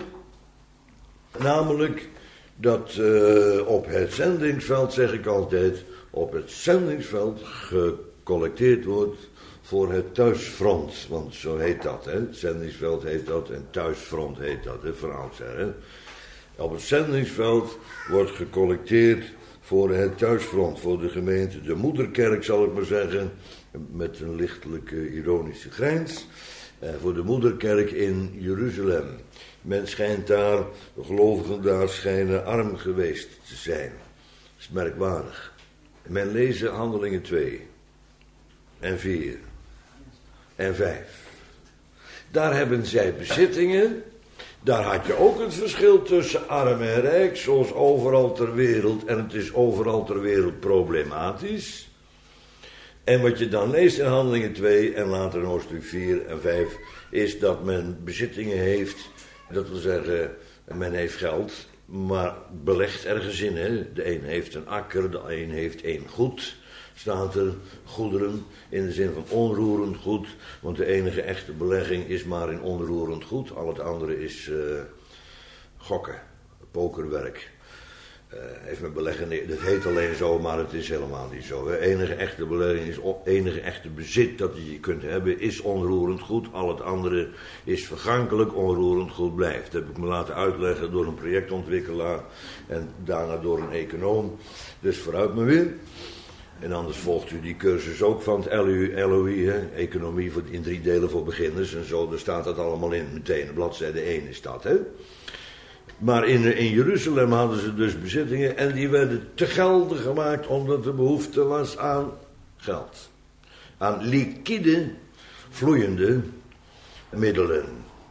Namelijk dat op het zendingsveld, zeg ik altijd, op het zendingsveld gecollecteerd wordt voor het thuisfront. Want zo heet dat, hè. Het zendingsveld heet dat en thuisfront heet dat, hè, van oudsher, hè. Op het zendingsveld wordt gecollecteerd voor het thuisfront, voor de gemeente, de moederkerk zal ik maar zeggen, met een lichtelijke ironische grijns, voor de moederkerk in Jeruzalem. Men schijnt daar, de gelovigen daar schijnen arm geweest te zijn. Dat is merkwaardig. Men leest Handelingen 2 en 4 en 5. Daar hebben zij bezittingen. Daar had je ook het verschil tussen arm en rijk, zoals overal ter wereld. En het is overal ter wereld problematisch. En wat je dan leest in Handelingen 2 en later in hoofdstuk 4 en 5... is dat men bezittingen heeft. Dat wil zeggen, men heeft geld, maar belegt ergens in. Hè? De een heeft een akker, de een heeft één goed. Staat er goederen in de zin van onroerend goed. Want de enige echte belegging is maar in onroerend goed. Al het andere is gokken, pokerwerk. Heeft men beleggen, nee, dat heet alleen zo, maar het is helemaal niet zo. Hè. Enige echte belegging is, enige echte bezit dat je kunt hebben, is onroerend goed. Al het andere is vergankelijk, onroerend goed blijft. Dat heb ik me laten uitleggen door een projectontwikkelaar en daarna door een econoom. Dus vooruit maar weer. En anders volgt u die cursus ook van het LOI, hè? Economie in 3 delen voor beginners en zo. Daar staat dat allemaal in meteen. Bladzijde 1 is dat, hè. Maar in Jeruzalem hadden ze dus bezittingen en die werden te gelden gemaakt omdat er behoefte was aan geld. Aan liquide, vloeiende middelen.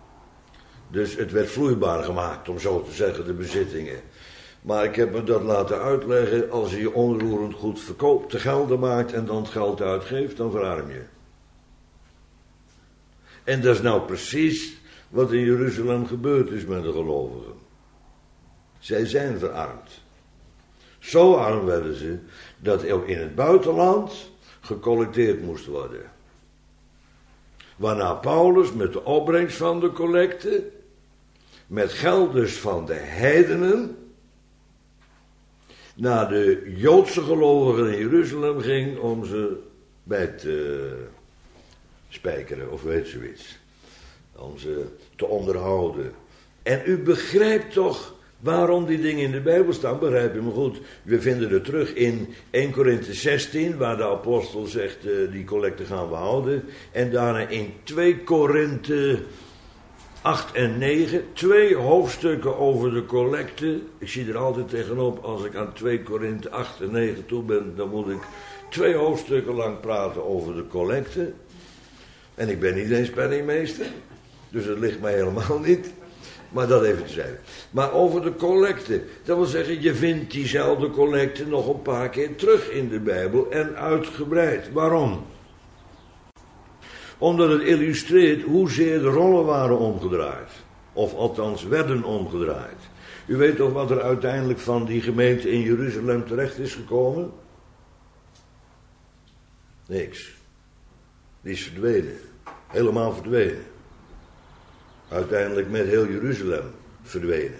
Dus het werd vloeibaar gemaakt, om zo te zeggen, de bezittingen. Maar ik heb me dat laten uitleggen, als je je onroerend goed verkoopt, te gelden maakt en dan het geld uitgeeft, dan verarm je. En dat is nou precies wat in Jeruzalem gebeurd is met de gelovigen. Zij zijn verarmd. Zo arm werden ze, dat in het buitenland gecollecteerd moest worden. Waarna Paulus met de opbrengst van de collecte, met geld dus van de heidenen, naar de Joodse gelovigen in Jeruzalem ging om ze bij te spijkeren, of weet zoiets. Om ze te onderhouden. En u begrijpt toch waarom die dingen in de Bijbel staan, begrijp je me goed. We vinden het terug in 1 Korinthe 16, waar de apostel zegt, die collecte gaan we houden. En daarna in 2 Korinthe 8 en 9, 2 hoofdstukken over de collecte. Ik zie er altijd tegenop, als ik aan 2 Korinthe 8 en 9 toe ben, dan moet ik 2 hoofdstukken lang praten over de collecte. En ik ben niet eens penningmeester, dus dat ligt mij helemaal niet. Maar dat even te zijn. Maar over de collecte, dat wil zeggen, je vindt diezelfde collecte nog een paar keer terug in de Bijbel en uitgebreid. Waarom? Omdat het illustreert hoezeer de rollen waren omgedraaid. Of althans werden omgedraaid. U weet toch wat er uiteindelijk van die gemeente in Jeruzalem terecht is gekomen? Niks. Die is verdwenen. Helemaal verdwenen. Uiteindelijk met heel Jeruzalem verdwenen.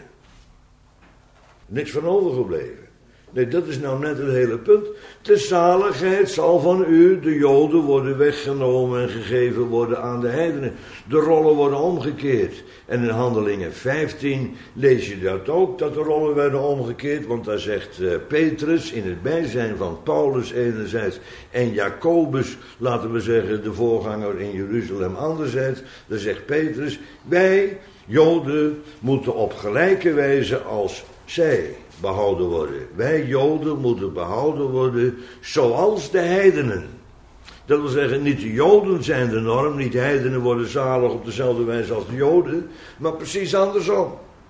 Niks van overgebleven. Nee, dat is nou net het hele punt. De zaligheid zal van u, de Joden, worden weggenomen en gegeven worden aan de heidenen. De rollen worden omgekeerd. En in Handelingen 15 lees je dat ook, dat de rollen werden omgekeerd. Want daar zegt Petrus in het bijzijn van Paulus enerzijds en Jacobus, laten we zeggen de voorganger in Jeruzalem anderzijds. Daar zegt Petrus, wij Joden moeten op gelijke wijze als zij behouden worden. Wij Joden moeten behouden worden zoals de heidenen. Dat wil zeggen, niet de Joden zijn de norm, niet de heidenen worden zalig op dezelfde wijze als de Joden, maar precies andersom.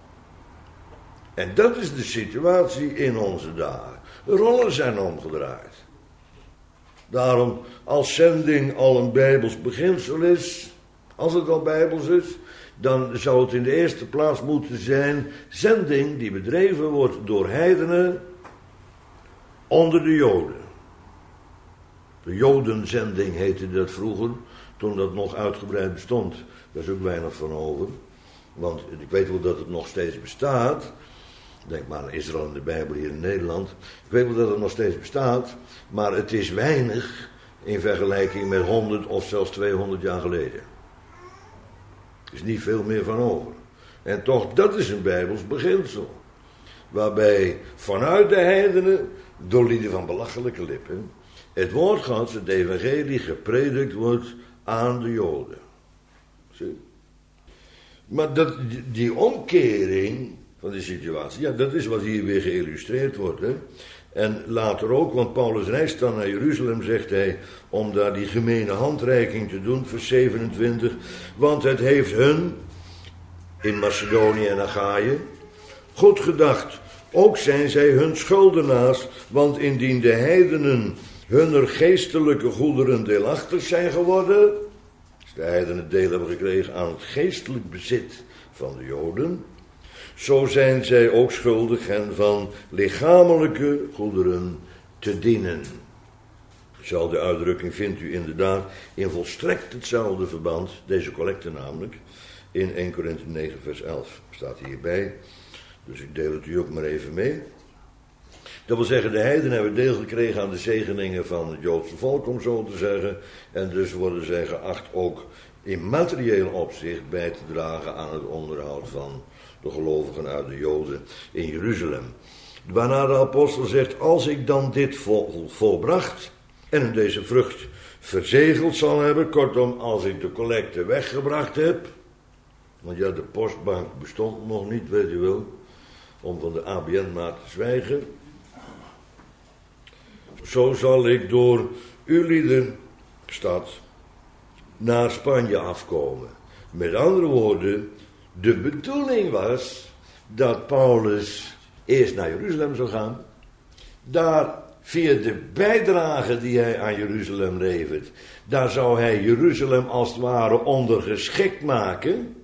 En dat is de situatie in onze dagen. De rollen zijn omgedraaid. Daarom, als zending al een Bijbels beginsel is, als het al Bijbels is, dan zou het in de eerste plaats moeten zijn zending die bedreven wordt door heidenen onder de Joden. De Jodenzending heette dat vroeger, toen dat nog uitgebreid bestond. Daar is ook weinig van over. Want ik weet wel dat het nog steeds bestaat. Denk maar aan Israël en de Bijbel hier in Nederland. Ik weet wel dat het nog steeds bestaat, maar het is weinig in vergelijking met 100 of zelfs 200 jaar geleden. Er is niet veel meer van over. En toch, dat is een Bijbels beginsel. Waarbij vanuit de heidenen, door lieden van belachelijke lippen, het woord Gods, het evangelie, gepredikt wordt aan de Joden. Zie? Maar die omkering van die situatie, ja, dat is wat hier weer geïllustreerd wordt. Hè? En later ook, want Paulus reist dan naar Jeruzalem, zegt hij, om daar die gemene handreiking te doen, vers 27. Want het heeft hun, in Macedonië en Achaïe, goed gedacht. Ook zijn zij hun schuldenaars, want indien de heidenen hunner geestelijke goederen deelachtig zijn geworden, dus de heidenen deel hebben gekregen aan het geestelijk bezit van de Joden, zo zijn zij ook schuldig hen van lichamelijke goederen te dienen. Dezelfde uitdrukking vindt u inderdaad in volstrekt hetzelfde verband, deze collecte namelijk, in 1 Korinthe 9 vers 11 staat hierbij. Dus ik deel het u ook maar even mee. Dat wil zeggen, de heidenen hebben deel gekregen aan de zegeningen van het Joodse volk, om zo te zeggen. En dus worden zij geacht ook in materieel opzicht bij te dragen aan het onderhoud van de gelovigen uit de Joden in Jeruzalem. Waarna de apostel zegt, als ik dan dit volbracht en deze vrucht verzegeld zal hebben, kortom, als ik de collecte weggebracht heb, want ja, de postbank bestond nog niet, weet u wel, om van de ABN maar te zwijgen. Zo zal ik door uw lieden, stad, naar Spanje afkomen. Met andere woorden, de bedoeling was dat Paulus eerst naar Jeruzalem zou gaan. Daar via de bijdrage die hij aan Jeruzalem levert, daar zou hij Jeruzalem als het ware ondergeschikt maken.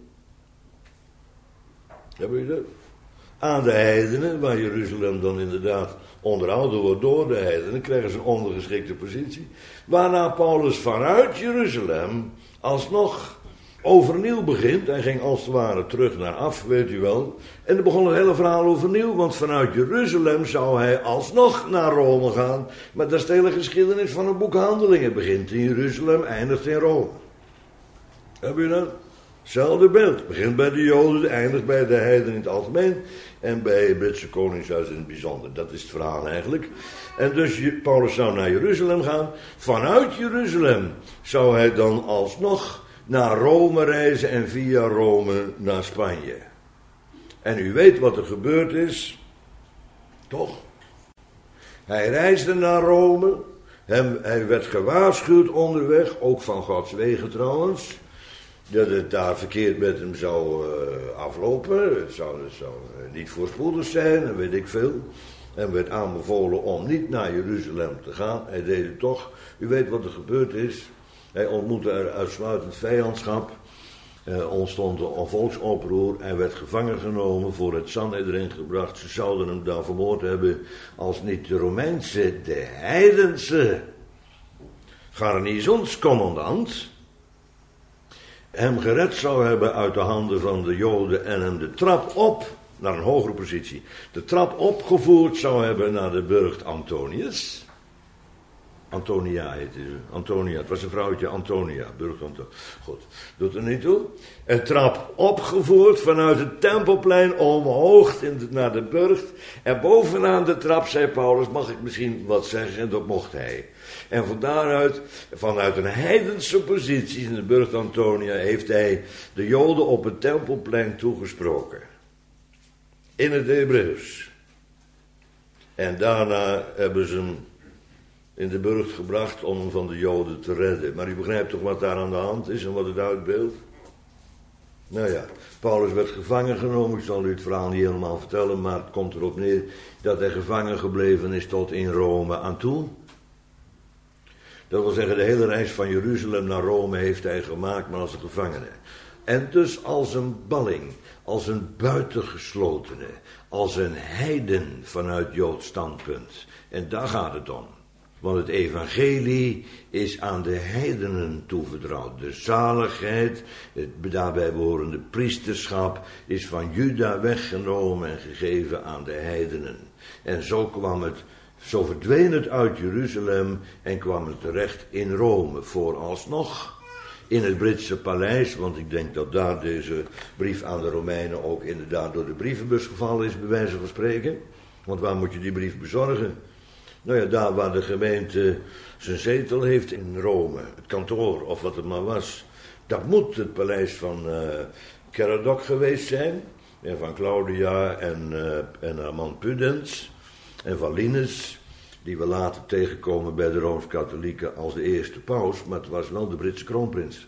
Hebben jullie dat? Aan de heidenen, waar Jeruzalem dan inderdaad onderhouden wordt door de heidenen, krijgen ze een ondergeschikte positie. Waarna Paulus vanuit Jeruzalem alsnog overnieuw begint. Hij ging als het ware terug naar af, weet u wel. En dan begon het hele verhaal overnieuw, want vanuit Jeruzalem zou hij alsnog naar Rome gaan. Maar dat is de hele geschiedenis van het boek Handelingen. Het begint in Jeruzalem, eindigt in Rome. Heb je dat? Hetzelfde beeld. Het begint bij de Joden, eindigt bij de heidenen in het algemeen. En bij het Britse koningshuis in het bijzonder. Dat is het verhaal eigenlijk. En dus Paulus zou naar Jeruzalem gaan. Vanuit Jeruzalem zou hij dan alsnog naar Rome reizen en via Rome naar Spanje. En u weet wat er gebeurd is, toch? Hij reisde naar Rome, hij werd gewaarschuwd onderweg, ook van Gods wegen trouwens, dat het daar verkeerd met hem zou aflopen. Het zou niet voorspoedig zijn, en weet ik veel. En werd aanbevolen om niet naar Jeruzalem te gaan. Hij deed het toch. U weet wat er gebeurd is. Hij ontmoette er uitsluitend vijandschap. Ontstond een volksoproer. Hij werd gevangen genomen, voor het Sanhedrin gebracht. Ze zouden hem daar vermoord hebben als niet de Romeinse, de heidense garnisonscommandant hem gered zou hebben uit de handen van de Joden en hem de trap op, naar een hogere positie, de trap opgevoerd zou hebben naar de burcht Antonius. Antonia heette ze. Antonia, het was een vrouwtje Antonia, burcht Antonia. Goed, doet er niet toe. Een trap opgevoerd vanuit het Tempelplein omhoog naar de burcht. En bovenaan de trap, zei Paulus, mag ik misschien wat zeggen, en dat mocht hij. En van daaruit, vanuit een heidense positie in de burcht Antonia, heeft hij de Joden op het Tempelplein toegesproken. In het Hebreeuws. En daarna hebben ze hem in de burcht gebracht om hem van de Joden te redden. Maar u begrijpt toch wat daar aan de hand is en wat het uitbeeldt? Nou ja, Paulus werd gevangen genomen. Ik zal u het verhaal niet helemaal vertellen, maar het komt erop neer dat hij gevangen gebleven is tot in Rome aan toe. Dat wil zeggen, de hele reis van Jeruzalem naar Rome heeft hij gemaakt, maar als een gevangene. En dus als een balling, als een buitengeslotene, als een heiden vanuit Joods standpunt. En daar gaat het om. Want het evangelie is aan de heidenen toevertrouwd. De zaligheid, het daarbij behorende priesterschap, is van Juda weggenomen en gegeven aan de heidenen. En zo verdween het uit Jeruzalem en kwam het terecht in Rome. Vooralsnog in het Britse paleis, want ik denk dat daar deze brief aan de Romeinen ook inderdaad door de brievenbus gevallen is, bij wijze van spreken. Want waar moet je die brief bezorgen? Nou ja, daar waar de gemeente zijn zetel heeft in Rome, het kantoor of wat het maar was. Dat moet het paleis van Caradoc geweest zijn, en van Claudia en haar man Pudens, en van Linus, die we later tegenkomen bij de Rooms-Katholieken als de eerste paus, maar het was wel de Britse kroonprins.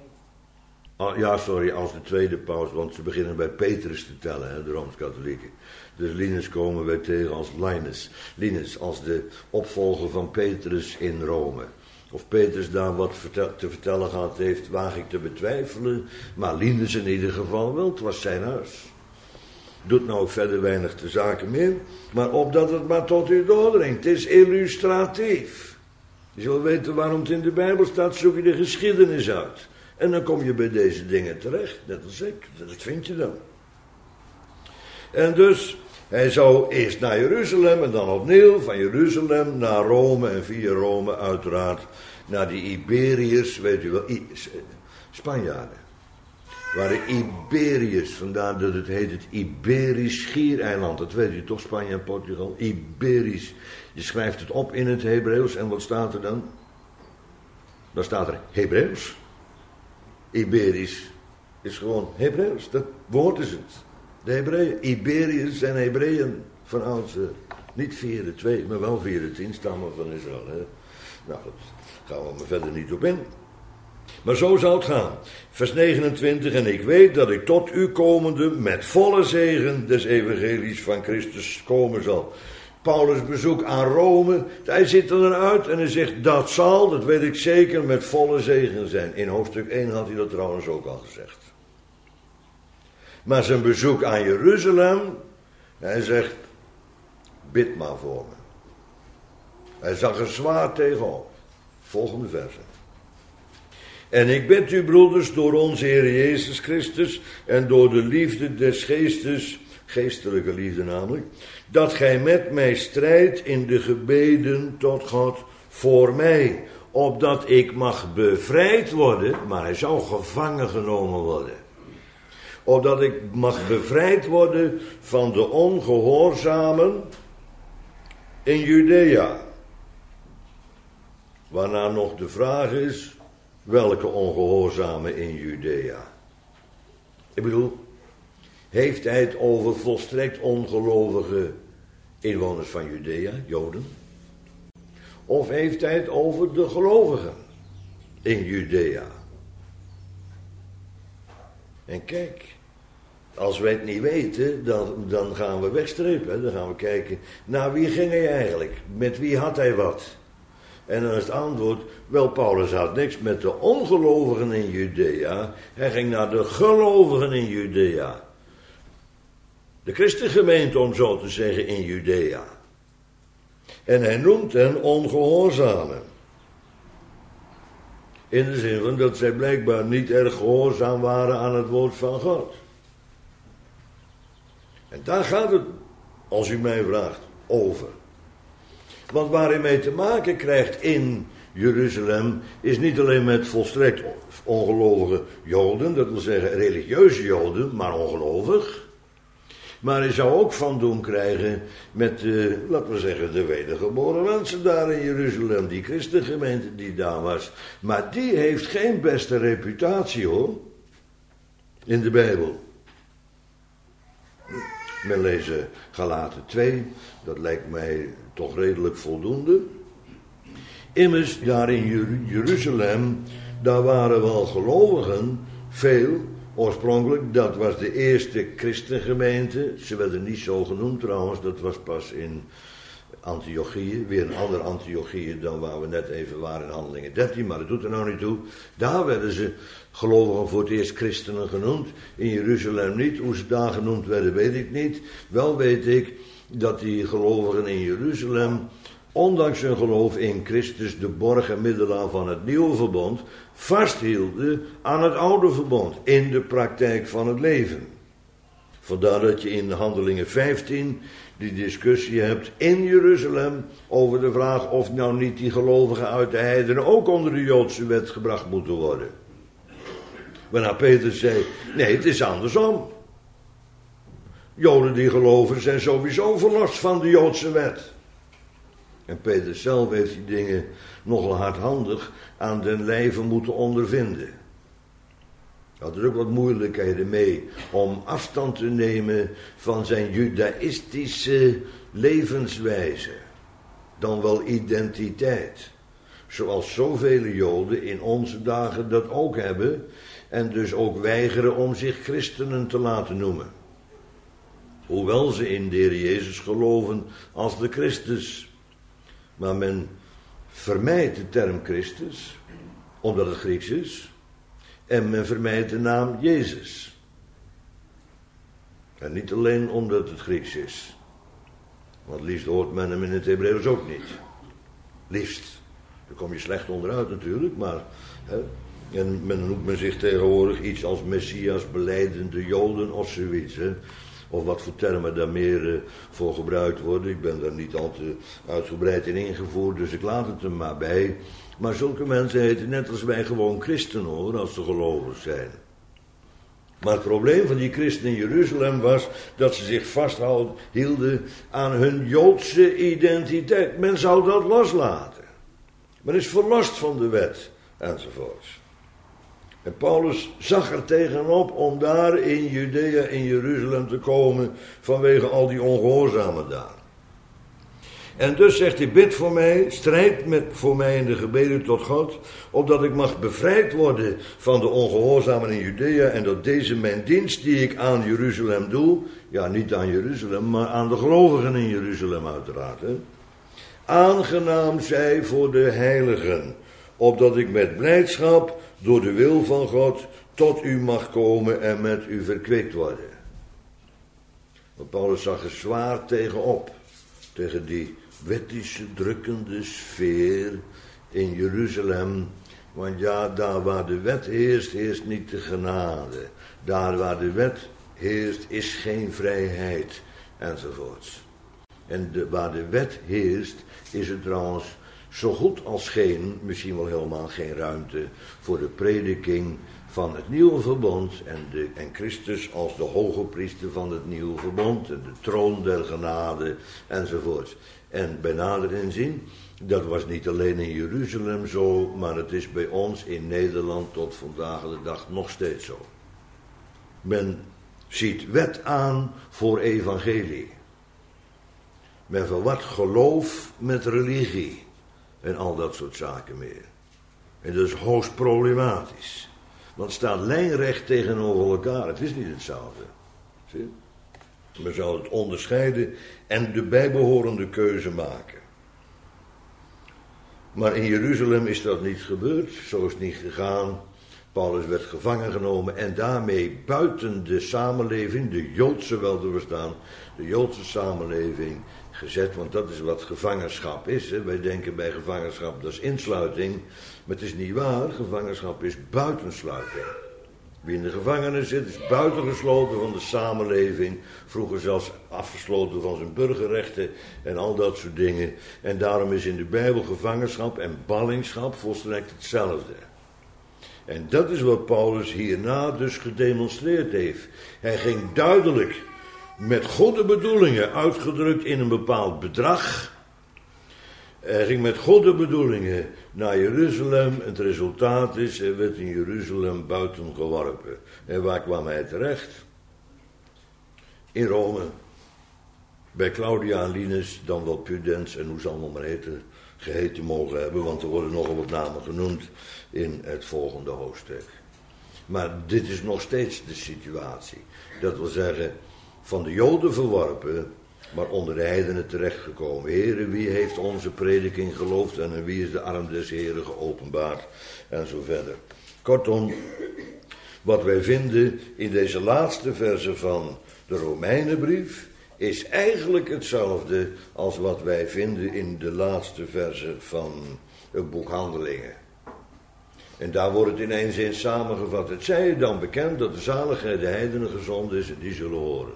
Als de tweede paus, want ze beginnen bij Petrus te tellen, hè, de Rooms-Katholieken. Dus Linus komen wij tegen als Linus, als de opvolger van Petrus in Rome. Of Petrus daar wat te vertellen gehad heeft, waag ik te betwijfelen. Maar Linus in ieder geval wel, het was zijn huis. Doet nou ook verder weinig de zaken meer, maar opdat het maar tot u doordringt. Het is illustratief. Je wil weten waarom het in de Bijbel staat, zoek je de geschiedenis uit. En dan kom je bij deze dingen terecht, net als ik. Dat vind je dan. En dus, hij zou eerst naar Jeruzalem en dan opnieuw van Jeruzalem naar Rome en via Rome uiteraard naar die Iberiërs, weet u wel, Spanjaarden. Waren Iberiërs, vandaar dat het heet het Iberisch Schiereiland. Dat weet u toch, Spanje en Portugal, Iberisch. Je schrijft het op in het Hebreeuws en wat staat er dan? Dan staat er Hebreeuws. Iberisch is gewoon Hebreeuws, dat woord is het. De Hebreeën, Iberiërs zijn Hebreeën van oudsher. Niet via de 2, maar wel via de 10 stammen van Israël. Hè? Nou goed, gaan we maar verder niet op in. Maar zo zal het gaan. Vers 29, en ik weet dat ik tot u komende met volle zegen des evangelies van Christus komen zal. Paulus' bezoek aan Rome, hij zit eruit en hij zegt, dat zal, dat weet ik zeker, met volle zegen zijn. In hoofdstuk 1 had hij dat trouwens ook al gezegd. Maar zijn bezoek aan Jeruzalem, hij zegt, bid maar voor me. Hij zag er zwaar tegenop. Volgende verse. En ik bid u, broeders, door onze Heer Jezus Christus en door de liefde des geestes, geestelijke liefde namelijk, dat gij met mij strijdt in de gebeden tot God voor mij, opdat ik mag bevrijd worden, maar hij zou gevangen genomen worden. Opdat ik mag bevrijd worden van de ongehoorzamen in Judea. Waarna nog de vraag is, welke ongehoorzamen in Judea? Ik bedoel, heeft hij het over volstrekt ongelovige inwoners van Judea, Joden? Of heeft hij het over de gelovigen in Judea? En kijk, als wij het niet weten, dan gaan we wegstrepen. Dan gaan we kijken, naar wie ging hij eigenlijk? Met wie had hij wat? En dan is het antwoord, wel, Paulus had niks met de ongelovigen in Judea. Hij ging naar de gelovigen in Judea. De christengemeente, om zo te zeggen, in Judea. En hij noemt hen ongehoorzamen. In de zin van dat zij blijkbaar niet erg gehoorzaam waren aan het woord van God. En daar gaat het, als u mij vraagt, over. Want waar hij mee te maken krijgt in Jeruzalem is niet alleen met volstrekt ongelovige Joden, dat wil zeggen religieuze Joden, maar ongelovig. Maar hij zou ook van doen krijgen met, laten we zeggen, de wedergeboren mensen daar in Jeruzalem, die christengemeente die daar was. Maar die heeft geen beste reputatie, hoor, in de Bijbel. Men lezen Galaten 2, dat lijkt mij toch redelijk voldoende. Immers, daar in Jeruzalem, daar waren wel gelovigen, veel, oorspronkelijk, dat was de eerste christengemeente. Ze werden niet zo genoemd trouwens, dat was pas in Antiochië, weer een ander Antiochië dan waar we net even waren in Handelingen 13, maar dat doet er nou niet toe. Daar werden ze gelovigen voor het eerst christenen genoemd, in Jeruzalem niet. Hoe ze daar genoemd werden, weet ik niet. Wel weet ik dat die gelovigen in Jeruzalem, ondanks hun geloof in Christus, de borg en middelaar van het nieuwe verbond, vasthielden aan het oude verbond, in de praktijk van het leven. Vandaar dat je in Handelingen 15 die discussie hebt in Jeruzalem over de vraag of nou niet die gelovigen uit de heidenen ook onder de Joodse wet gebracht moeten worden. Waarna Peter zei, nee, het is andersom. Joden die geloven zijn sowieso verlost van de Joodse wet. En Peter zelf heeft die dingen nogal hardhandig aan den lijve moeten ondervinden. Hij had er ook wat moeilijkheden mee om afstand te nemen van zijn judaïstische levenswijze. Dan wel identiteit. Zoals zoveel Joden in onze dagen dat ook hebben. En dus ook weigeren om zich christenen te laten noemen. Hoewel ze in de Heer Jezus geloven als de Christus. Maar men vermijdt de term Christus, omdat het Grieks is. En men vermijdt de naam Jezus. En niet alleen omdat het Grieks is. Want liefst hoort men hem in het Hebreeuws ook niet. Liefst. Daar kom je slecht onderuit natuurlijk, maar... En men noemt men zich tegenwoordig iets als Messias belijdende Joden of zoiets. Of wat voor termen daar meer voor gebruikt worden. Ik ben daar niet al te uitgebreid in ingevoerd, dus ik laat het er maar bij. Maar zulke mensen heten net als wij gewoon christenen, hoor, als ze gelovig zijn. Maar het probleem van die christenen in Jeruzalem was dat ze zich vasthielden aan hun Joodse identiteit. Men zou dat loslaten. Men is verlost van de wet, enzovoorts. En Paulus zag er tegenop om daar in Judea, in Jeruzalem te komen vanwege al die ongehoorzamen daar. En dus zegt hij, bid voor mij, strijd voor mij in de gebeden tot God, opdat ik mag bevrijd worden van de ongehoorzamen in Judea en dat deze mijn dienst die ik aan Jeruzalem doe, ja niet aan Jeruzalem, maar aan de gelovigen in Jeruzalem uiteraard, aangenaam zij voor de heiligen, opdat ik met blijdschap door de wil van God tot u mag komen en met u verkwikt worden. Want Paulus zag er zwaar tegenop, tegen die wettische, drukkende sfeer in Jeruzalem. Want ja, daar waar de wet heerst, heerst niet de genade. Daar waar de wet heerst, is geen vrijheid, enzovoorts. En waar de wet heerst, is er trouwens zo goed als geen, misschien wel helemaal geen ruimte voor de prediking van het nieuwe verbond en Christus als de hoge priester van het nieuwe verbond, en de troon der genade enzovoort. En bij nader inzien, dat was niet alleen in Jeruzalem zo, maar het is bij ons in Nederland tot vandaag de dag nog steeds zo. Men ziet wet aan voor evangelie. Men verwart geloof met religie en al dat soort zaken meer. En dat is hoogst problematisch. Want het staat lijnrecht tegenover elkaar. Het is niet hetzelfde. Zie? Men zou het onderscheiden en de bijbehorende keuze maken. Maar in Jeruzalem is dat niet gebeurd. Zo is het niet gegaan. Paulus werd gevangen genomen en daarmee buiten de samenleving, de Joodse wel te verstaan, de Joodse samenleving gezet. Want dat is wat gevangenschap is. Hè. Wij denken bij gevangenschap, dat is insluiting. Maar het is niet waar. Gevangenschap is buitensluiting. Wie in de gevangenis zit, is buitengesloten van de samenleving. Vroeger zelfs afgesloten van zijn burgerrechten en al dat soort dingen. En daarom is in de Bijbel gevangenschap en ballingschap volstrekt hetzelfde. En dat is wat Paulus hierna dus gedemonstreerd heeft. Hij ging duidelijk met goede bedoelingen, uitgedrukt in een bepaald bedrag. Hij ging met goede bedoelingen naar Jeruzalem. Het resultaat is, hij werd in Jeruzalem buiten geworpen. En waar kwam hij terecht? In Rome. Bij Claudia en Linus, dan wel Pudens en hoe ze allemaal maar geheten mogen hebben. Want er worden nogal wat namen genoemd in het volgende hoofdstuk. Maar dit is nog steeds de situatie. Dat wil zeggen, van de Joden verworpen, maar onder de heidenen terechtgekomen. Heere, wie heeft onze prediking geloofd en in wie is de arm des Heeren geopenbaard? En zo verder. Kortom, wat wij vinden in deze laatste verse van de Romeinenbrief is eigenlijk hetzelfde als wat wij vinden in de laatste verse van het boek Handelingen. En daar wordt het in één zin samengevat. Het zij je dan bekend dat de zaligheid de heidenen gezonden is en die zullen horen.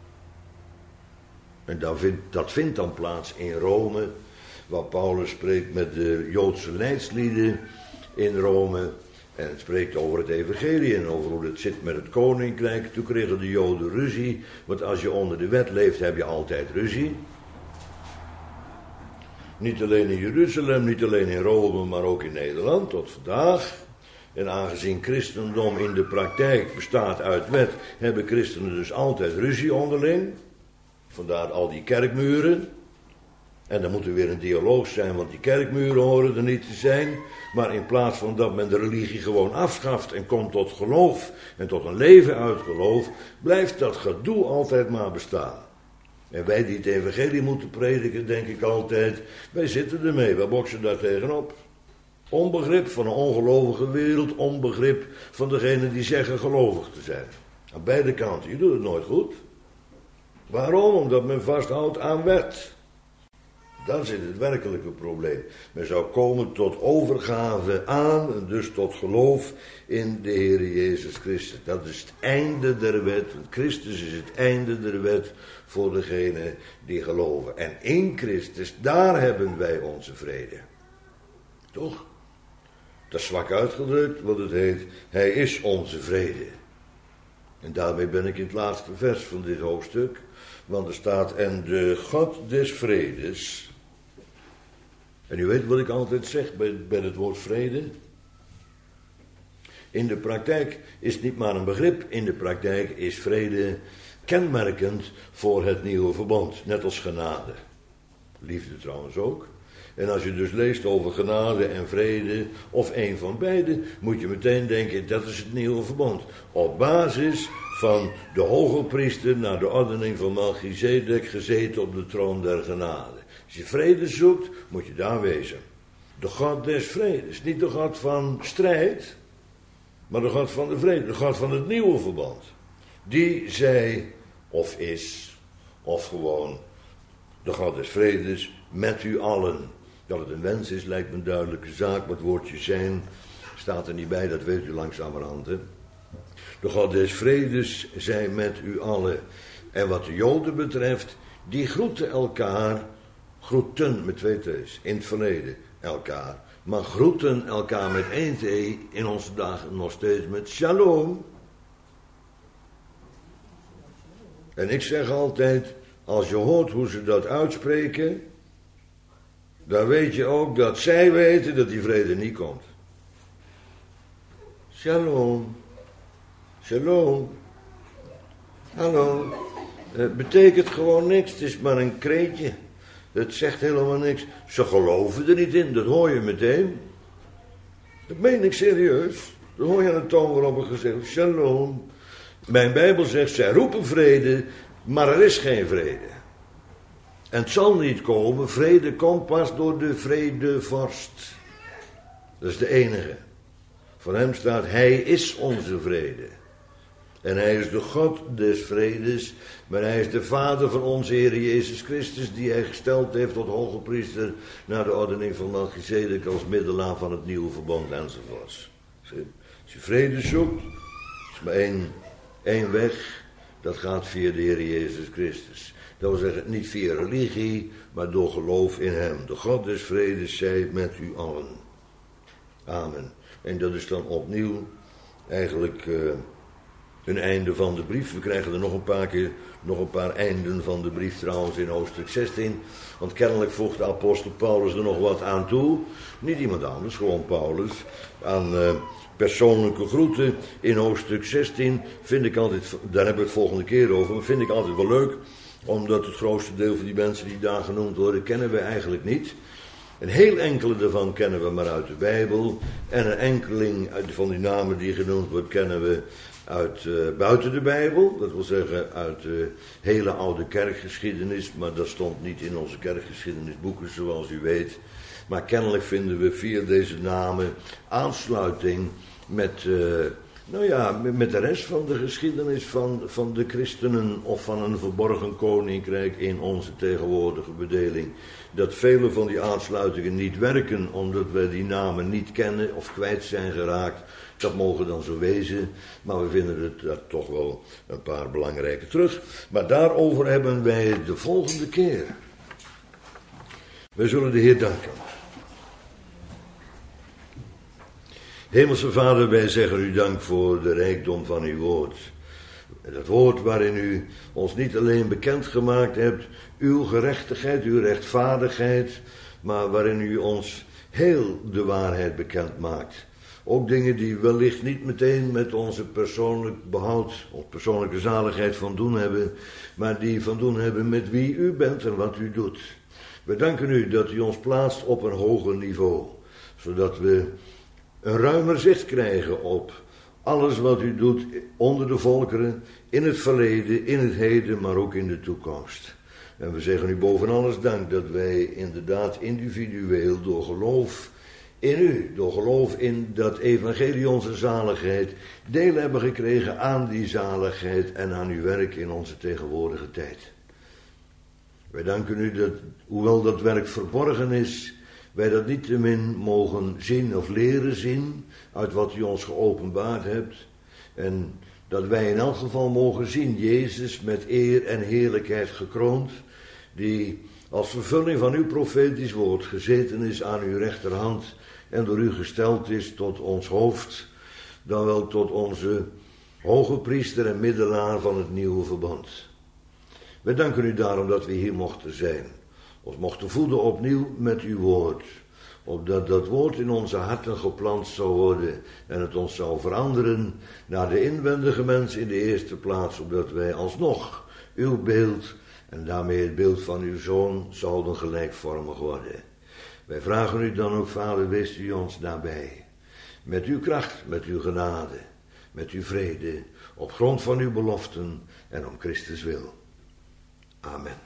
En dat vindt dan plaats in Rome, waar Paulus spreekt met de Joodse leidslieden in Rome. En het spreekt over het evangelie en over hoe het zit met het koninkrijk. Toen kregen de Joden ruzie, want als je onder de wet leeft heb je altijd ruzie. Niet alleen in Jeruzalem, niet alleen in Rome, maar ook in Nederland tot vandaag. En aangezien christendom in de praktijk bestaat uit wet, hebben christenen dus altijd ruzie onderling. Vandaar al die kerkmuren. En dan moet er weer een dialoog zijn, want die kerkmuren horen er niet te zijn. Maar in plaats van dat men de religie gewoon afschaft en komt tot geloof en tot een leven uit geloof, blijft dat gedoe altijd maar bestaan. En wij die het evangelie moeten prediken, denk ik altijd, wij zitten ermee, wij boksen daar tegenop. Onbegrip van een ongelovige wereld, onbegrip van degenen die zeggen gelovig te zijn. Aan beide kanten, je doet het nooit goed. Waarom? Omdat men vasthoudt aan wet. Daar zit het werkelijke probleem. Men zou komen tot overgave aan en dus tot geloof in de Heer Jezus Christus. Dat is het einde der wet. Christus is het einde der wet voor degenen die geloven. En in Christus, daar hebben wij onze vrede. Toch? Dat is zwak uitgedrukt, want het heet, hij is onze vrede. En daarmee ben ik in het laatste vers van dit hoofdstuk. Want er staat, en de God des vredes. En u weet wat ik altijd zeg bij het woord vrede. In de praktijk is het niet maar een begrip. In de praktijk is vrede kenmerkend voor het nieuwe verbond. Net als genade. Liefde trouwens ook. En als je dus leest over genade en vrede, of een van beide, moet je meteen denken, dat is het nieuwe verbond. Op basis van de hoge priester naar de ordening van Melchizedek gezeten op de troon der genade. Als je vrede zoekt, moet je daar wezen. De God des vredes, niet de God van strijd, maar de God van de vrede, de God van het nieuwe verbond. Die zij, of is, of gewoon de God des vredes met u allen. Dat het een wens is, lijkt me een duidelijke zaak. Maar het woordje zijn staat er niet bij, dat weet u langzamerhand. Hè? De God des vredes zij met u allen. En wat de Joden betreft, die groeten elkaar, groeten met twee t's, in het verleden elkaar, maar groeten elkaar met 1 T in onze dagen nog steeds met shalom. En ik zeg altijd, als je hoort hoe ze dat uitspreken, dan weet je ook dat zij weten dat die vrede niet komt. Shalom. Shalom. Hallo. Het betekent gewoon niks, het is maar een kreetje. Het zegt helemaal niks. Ze geloven er niet in, dat hoor je meteen. Dat meen ik serieus. Dat hoor je aan de toon waarop er gezegd wordt, shalom. Mijn Bijbel zegt, zij roepen vrede, maar er is geen vrede. En het zal niet komen, vrede komt pas door de vredevorst. Dat is de enige. Van hem staat, hij is onze vrede. En hij is de God des vredes, maar hij is de Vader van onze Heer Jezus Christus, die hij gesteld heeft tot hoge priester naar de ordening van Melchizedek als middelaar van het nieuwe verbond enzovoorts. Als je vrede zoekt, is maar één weg, dat gaat via de Heer Jezus Christus. Dat wil zeggen, niet via religie, maar door geloof in hem. De God des vredes zij met u allen. Amen. En dat is dan opnieuw eigenlijk een einde van de brief. We krijgen er nog een paar einden van de brief trouwens in hoofdstuk 16. Want kennelijk voegt de apostel Paulus er nog wat aan toe. Niet iemand anders, gewoon Paulus. Aan persoonlijke groeten in hoofdstuk 16 vind ik altijd, daar hebben we het volgende keer over, maar vind ik altijd wel leuk. Omdat het grootste deel van die mensen die daar genoemd worden, kennen we eigenlijk niet. Een heel enkele daarvan kennen we maar uit de Bijbel. En een enkeling van die namen die genoemd wordt, kennen we uit buiten de Bijbel. Dat wil zeggen uit de hele oude kerkgeschiedenis. Maar dat stond niet in onze kerkgeschiedenisboeken zoals u weet. Maar kennelijk vinden we via deze namen aansluiting met de rest van de geschiedenis van de christenen of van een verborgen koninkrijk in onze tegenwoordige bedeling. Dat vele van die aansluitingen niet werken omdat we die namen niet kennen of kwijt zijn geraakt. Dat mogen dan zo wezen, maar we vinden er toch wel een paar belangrijke terug. Maar daarover hebben wij de volgende keer. Wij zullen de Heer danken. Hemelse Vader, wij zeggen u dank voor de rijkdom van uw woord. Dat woord waarin u ons niet alleen bekendgemaakt hebt, uw gerechtigheid, uw rechtvaardigheid, maar waarin u ons heel de waarheid bekend maakt. Ook dingen die wellicht niet meteen met onze persoonlijk behoud of persoonlijke zaligheid van doen hebben, maar die van doen hebben met wie u bent en wat u doet. We danken u dat u ons plaatst op een hoger niveau, zodat we een ruimer zicht krijgen op alles wat u doet onder de volkeren, in het verleden, in het heden, maar ook in de toekomst. En we zeggen u boven alles dank dat wij inderdaad individueel door geloof in u, door geloof in dat evangelie onze zaligheid, deel hebben gekregen aan die zaligheid en aan uw werk in onze tegenwoordige tijd. Wij danken u dat, hoewel dat werk verborgen is, wij dat niettemin mogen zien of leren zien uit wat u ons geopenbaard hebt. En dat wij in elk geval mogen zien Jezus met eer en heerlijkheid gekroond, die als vervulling van uw profetisch woord gezeten is aan uw rechterhand en door u gesteld is tot ons hoofd, dan wel tot onze hoge priester en middelaar van het nieuwe verbond. Wij danken u daarom dat we hier mochten zijn. Ons mochten voeden opnieuw met uw woord. Opdat dat woord in onze harten geplant zou worden en het ons zou veranderen naar de inwendige mens in de eerste plaats. Opdat wij alsnog uw beeld en daarmee het beeld van uw Zoon zouden gelijkvormig worden. Wij vragen u dan ook, Vader, wees u ons daarbij. Met uw kracht, met uw genade, met uw vrede, op grond van uw beloften en om Christus wil. Amen.